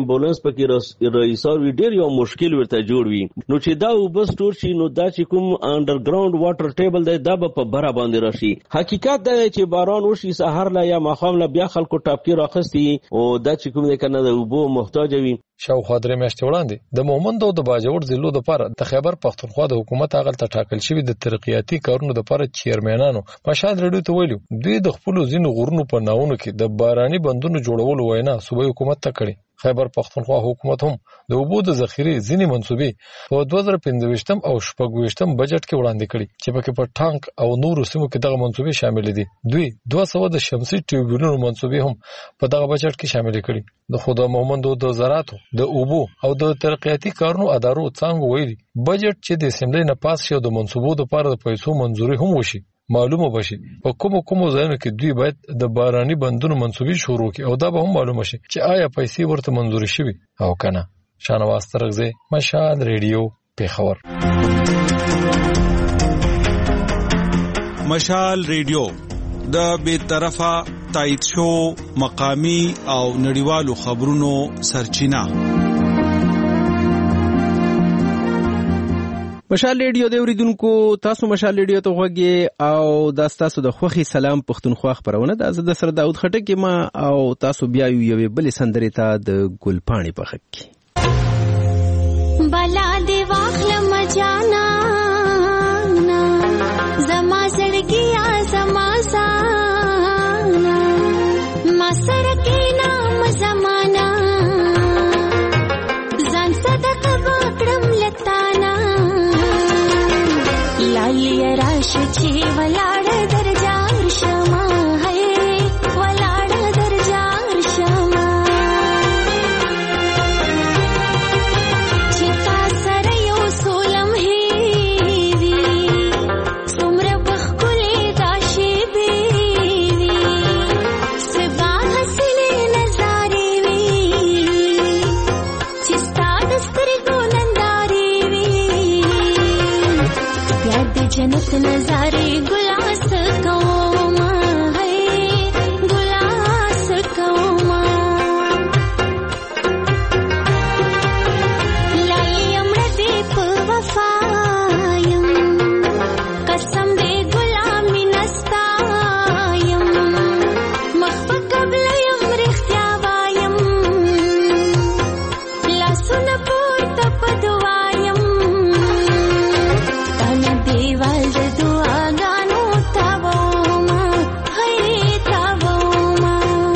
امبولانس پکې رئیسار وي ډیر یو مشکل ورته جوړ وي. نو چې دا اوبه سټور شي نو دا چې کوم انډرګراوند واټر ټیبل دی دا به په بره باندې راشي. حقیقت دا چې باران وشي سحر لا یا ماښام لا بیا خلکو ټاپکې راخستي او دا چې کوم دی کنه د اوبو محتاج وي. شاوخوا درې میاشتې وړاندې د مومند او د باجوړ ضلعو دپاره د خیبر پښتونخوا د حکومت هغلته ټاکل شوي د ترقیاتي کارونو دپاره چیرمنانو مشهد راډیو ته ویلي دوی د خپلو ځینو غرونو په ناونو کې د باراني بندونو جوړولو وینا صوبایي حکومت ته کړې. خیبر پښتونخوا حکومت هم د اوبو د ذخیرې ځینې منصوبې په دوه زره پنځه او شپږ بجټ کې وړاندې کړي چې پکې په ټانک او نورو سیمو کې دغه منصوبې شامل دي. دوی دوه سوه د شمسي ټیوبونو منصوبې هم په دغه بجټ کې شامل کړي. د خدا محمد د زراعت د اوبو او د ترقیاتي کارونو ادارو څنګه ویلي بجټ چې د اسمبلی نه پاس شي او د منصوبو لپاره د پیسو منځوري هم وشي معلومه بشي په کومو کومو ځایونو کې دوی باید د باراني بندونو منصوبې شروع کړي او دا به هم معلومه شي چې آیا پیسې ورته منځوري شوي او کنه. شانواز ترغزی مشهد ریډیو پیښور. مشال ریډیو د بیطرفه تایید شو مقامی او نړیوالو خبرونو سرچینه. مشال ریډیو د اوریدونکو تاسو مشال ریډیو ته غوږی او دا تاسو د خوخي سلام پښتونخوا خبرونه ده. زه د سر داود خټک ما او تاسو بیا یو بل سندرې ته د ګلپاڼې په حق کې بلا دی واخل مجانا زما زړګیا زما زانا ما سره کې نام زمانہ ځان صدقه وکړم لتانا لالی راش چې ولاړ درجار شما ہے ولاړ درجار شما چې تا سره یو سولم هیوی څومره بخکلې دا شیبې وي سبا حسنې نظارې وي چې ستا د سترګو نندارې وي بیا د جنت نظارې ګلاس کوما ہے ګلاس کوما لایم دې په وفایم قسم دې غلامی نستایم مخ په قبل یم رښتیا وایم لاسونه پورته په دعایم تانه دیوال د دعاګانو تاوما ہے تاوما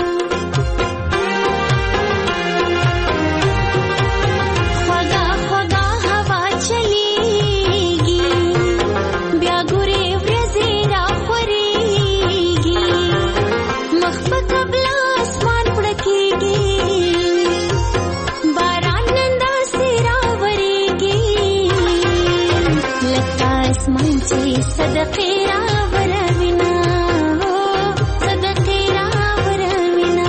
خدا خدا هوا چلیږي بیا ګورې ورځې راخورېږي مخ په قبله اسمان پړکېږي باران نن داسې راورېږي لکه اسمان چې صدقې راوروینا صدقې راوروینا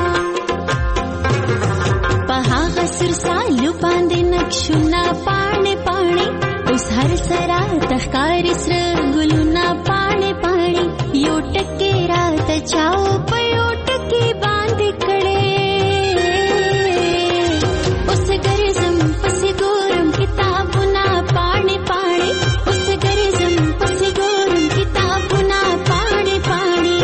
په هغه سر سالو باندې نقشونه پاڼې پاڼې اوس هر سرا تخکارې سره ګلونه پاڼې پاڼې یو ټکې راته چاو په یو ټکې باندې کړې اوس ګرځم پسې ګورم کتابونه پاڼې پاڼې اوس ګرځم پسې ګورم کتابونه پاڼې پاڼې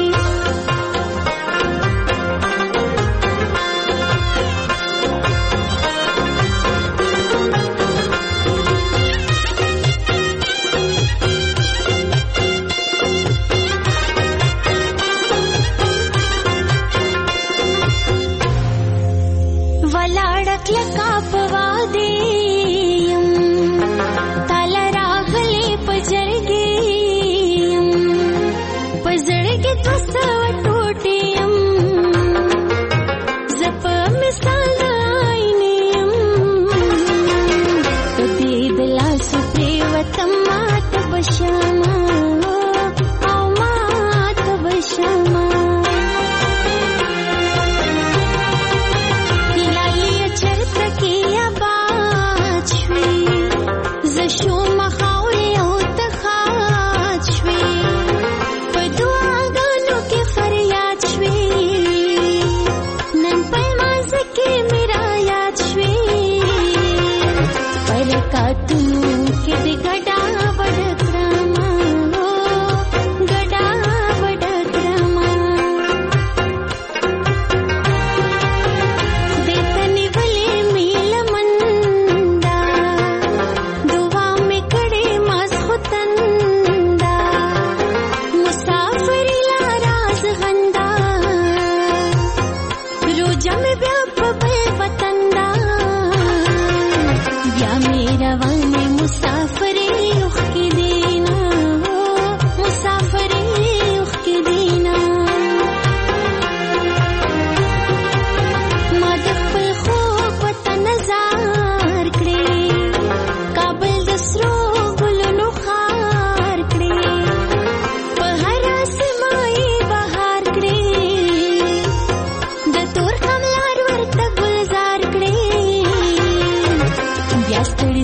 ولاړ کلکا په وادي يم تال راغلي په جرګي يم په زړګي تاسو ټوټي يم زپ مثال عیني يم کدي بلا سپری وتم مات بشما او مات بشما لالی چرت کی آباد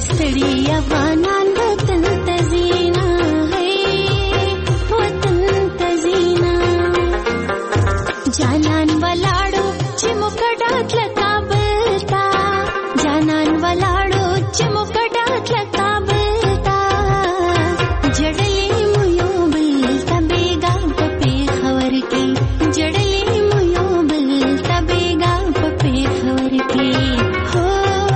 ستړي افغانان وطن ته زینا ہے وطن ته زینا جانان ولاړو چې مکډا تل کابل تا جانان ولاړو چې مکډا تل کابل تا جړلې مو یو بل تبېګا په پیښور کې جړلې مو یو بل تبېګا په پیښور کې هو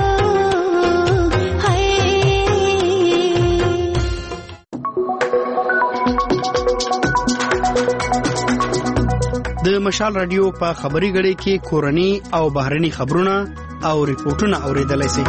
د مشال رادیو په خبري غړي کې کورني او بهرني خبرونه او ریپورتونه اوریدلای شئ.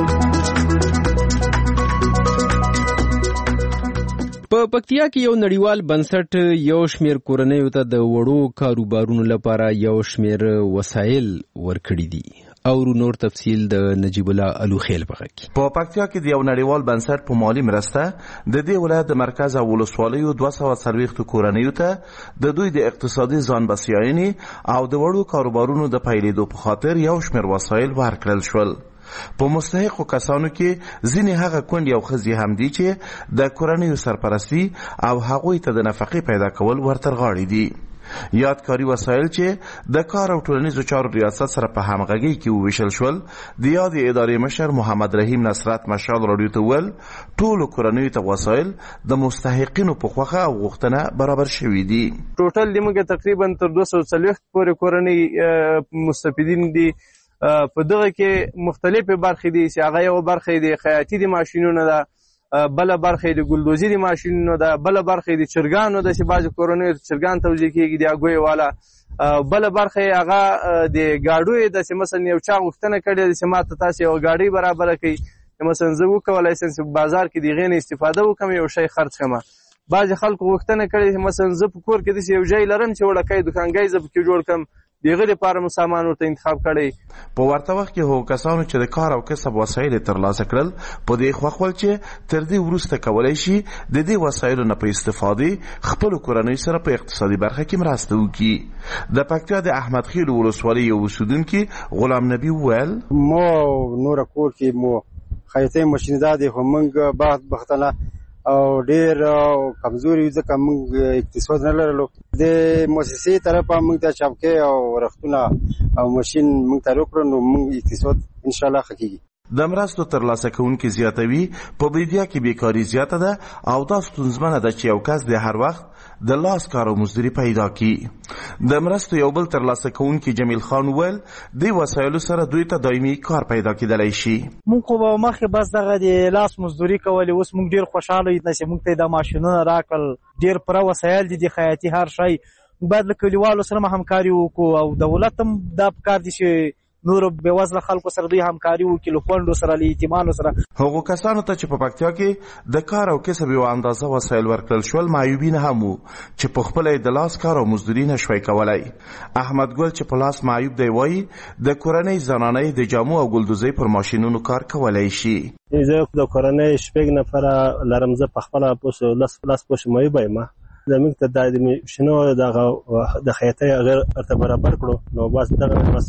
په پکتیا کې یو نړیوال بنسټ یو شمیر کورنیو ته د وړو کاروبارونو لپاره یو شمیر وسایل ورکړي دي. او نور تفصیل د نجیب الله الوخیل بغاکی. په پکتیا کې د یو نړیوال بنسټ په مالی مرسته د دې ولایت د مرکز او ولسوالیو دوه سوه څلوېښت کورنیو ته د دوی د اقتصادي ځان بسیاینې او د وړو کاروبارونو د پیلېدو په خاطر یو شمېر وسایل ورکړل شول. په مستحقو کسانو کې ځینې هغه کونډې او ښځې هم دي چې د کورنیو سرپرستي او هغوی ته د نفقې پیدا کول ورترغاړي دي. یادکاري وسایل چې د کار او ټولنیزو چارو ریاست سره په همغږۍ کې وویشل شول د یادې ادارې مشر محمد رحیم نصرت مشال راډیو ته وویل ټولو کورنیو ته وسایل د مستحقینو په خوښه او غوښتنه برابر شوي دي. ټوټل د موږ تقریبا تر دوه سوه څلوېښت پورې کورنۍ مستفیدین دي. په دغه کې مختلفې برخې دي چې هغه یو برخه د خیاطي د ماشینونو ده، بله برخه د ګلدوزي د ماشینونو ده، بله برخه د چرګانو ده چې بعضې کورنیو ته چرګان توزیع کېږي د هګیو والا، بله برخه یې هغه د ګاډیو ده چې مثلا یو چا غوښتنه کړې ده چې ما ته تاسې یوه ګاډۍ برابره کړئ، مثلا زه وکولی شم چې بازار کې د هغې نه استفاده وکړم یو شی خرڅ کړم. بعضې خلکو غوښتنه کړې چې مثلا زه په کور کې داسې یو ځای لرم چې وړکی دوکانګی زه پکې جوړ کړم، دغه لپاره مو سامان ورته انتخاب کړی. په ورته وخت کې هغو کسانو چې د کار او کسب وسایل ترلاسه کړل په دې خوښ ول چې تر دې وروسته کولی شي د دې وسایلو نه په استفادې خپلو کورنیو سره په اقتصادي برخه کې مرسته وکړي. د پکتیا د احمد خیل ولسوالۍ یو اوسېدونکي غلام نبي وویل مو نوره کور کې مو خیاطۍ ماشینزه دی خو موږ بختانه او ډیر کمزوري ځکه موږ اقتصاد نه لرلو. د مؤسسې طرفه موږ ته چوکۍ او رختونه او ماشین موږ ته راکړو نو موږ اقتصاد انشاءالله ښه کېږي. د مرستو ترلاسه کوونکي زیاتوي په بیدیا کې بیکاري زیاته ده او دا ستونزمنه ده چې یو کس د هر وخت د لاس کار او مزدوري پیدا کړي. د مرستو یو بل ترلاسه کوونکي جمیل خان وویل دې وسایلو سره دوی ته دایمي کار پیدا کېدلی شي. موږ خو به مخکې بس دغه د لاس مزدوري کولې، اوس موږ ډېر خوشحاله یو چې موږ ته د ماشینونه راکړل، ډېر پوره وسایل دي د خیاطي هر شی. باید له کلیوالو سره هم همکاري وکړو او دولت هم دا پکار دي چې نور بېوزله خلکو سره دوی همکاري وکړي، له کونډو سره له یتیمانو سره. هغو کسانو ته چې په پکتیا کې د کار او کسب یوه اندازه وسایل ورکړل شول معیوبین هم وو چې په خپله یې د لاس کار او مزدوري نه شوی کولی. احمد ګل چې په لاس معیوب دی وایي د کورنۍ زنانۍ د جامو او ګلدوزۍ پر ماشینونو کار کولی شي. زه د کورنۍ شپږ نفره لرم، زه په خپله لس لس پوښ معیوبه یم. زموږ ته د ماشینو دغه د خیاطۍ هغه ورته برابر کړو نو بس دغه بس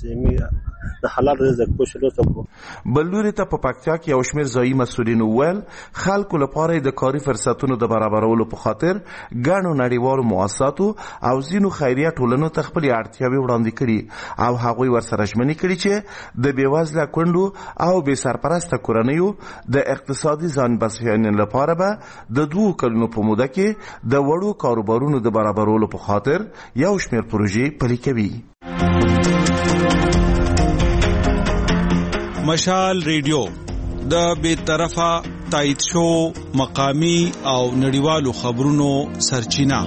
د حلال رزق پوښلو ته کو. بل لوري ته په پکتیا کې یو شمېر ځایي مسؤلین وویل خلکو لپاره د کاري فرصتونو د برابرولو په خاطر ګڼو نړیوالو مؤسساتو او ځینو خیریه ټولنو ته خپلې اړتیاوې وړاندې کړي او هغوی ورسره ژمنې کړي چې د بېوزله کونډو او بې سرپرسته کورنیو د اقتصادي ځان بسیاینې لپاره به د دوو کلونو په موده کې د وړو کاروبارونو د برابرولو په خاطر یو شمېر پروژې پلي کوي. مشال ریډیو د بې طرفه تایید شو مقامی او نړیوالو خبرونو سرچینه.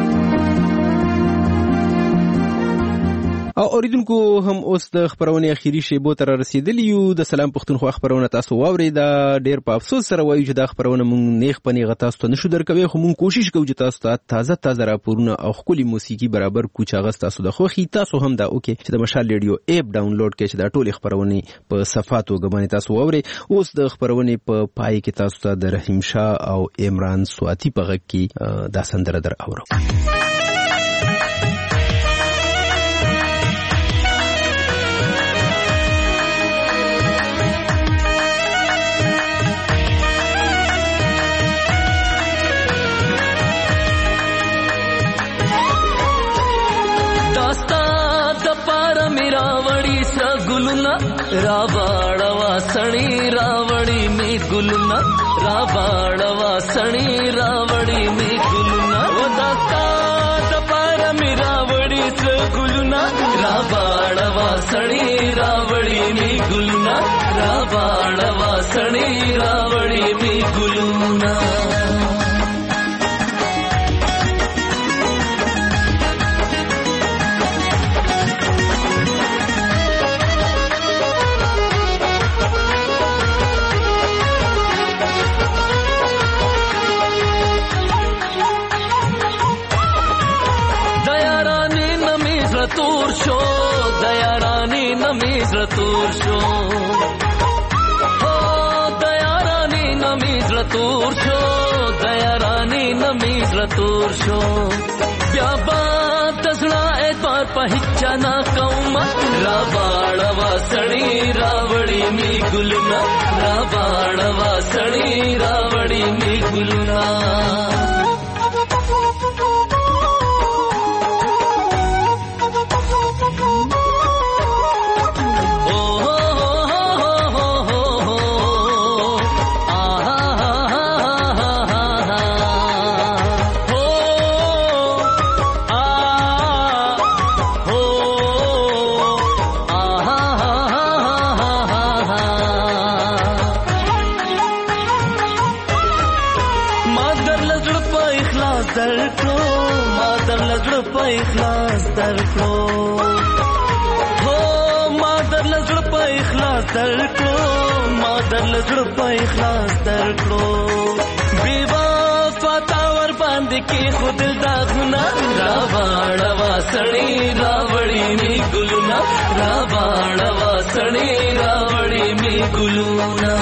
او اوریدونکو هم اوس د خبرونې اخیری شیبو ته رسیدلی یو. د سلام پښتونخوا خبرونه تاسو واورېده. ډېر په افسوس سره وایو چې دا خبرونه مونږ نیغ په نیغه تاسو ته نشو درکوی، خو مونږ کوشش کوو چې تاسو ته تازه تازه راپورونه او ښکلي موسیقي برابر کړو چې هغه ستاسو د خوښې. تاسو هم دا وکړئ چې د مشال ریډیو ایپ ډاونلوډ کړئ چې دا ټولې خبرونې په صفا توګه باندې تاسو واورئ. اوس د خبرونې په پای کې تاسو ته د رحیم شاه او عمران سواتی په غږ کې دا سندره در اورو. रावाड़वा सणी रावड़ी में गुलना रावाड़वा सणी रावड़ी में गुलना वो दास्ता दपार में रावड़ी से गुलना रावाड़वा सणी रावड़ी में गुलना रावाड़वा सणी रावड़ी में गुलना तूर शो दया रानी नमीज तूर शो हो दया रानी नमीज तूर शो दया रानी नमीज तूर शो ब्याबा तसड़ा एक बार पहचाना कौमा रावाड़वा सड़ी रावड़ी में गुलना रावाड़वा सड़ी रावड़ी में गुलना इखलास दरको हो मादर लजड़ पे इखलास दरको मादर लजड़ पे इखलास दरको बेवफा तावर बांध के खुद दागना रावाड़वा सड़ी रावड़ी में गुलना रावाड़वा सड़ी रावड़ी में गुलना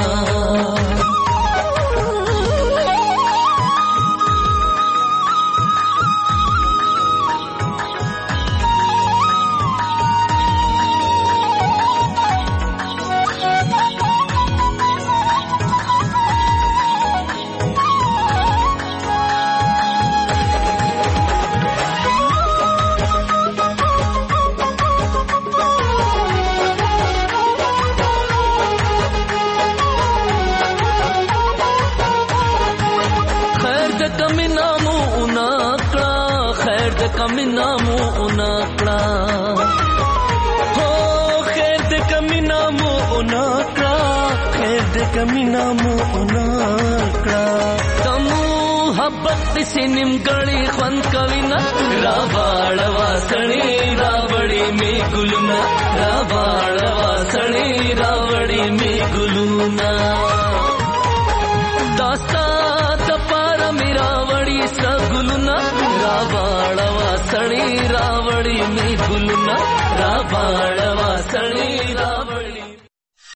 कमी नामो उनाकड़ा हो खैर दे कमी नामो उनाकड़ा खैर दे कमी नामो उनाकड़ा तमू हब्बत से निमगड़ी खन कविना रावाड़वा सड़ी रावड़ी में गुलना रावाड़वा सड़ी रावड़ी में गुलना दास्ता तपारा मेरा वड़ी सगुलना रावाड़वा सड़ी रावड़ी में गुलना रावाड़वा सड़ी रावड़ी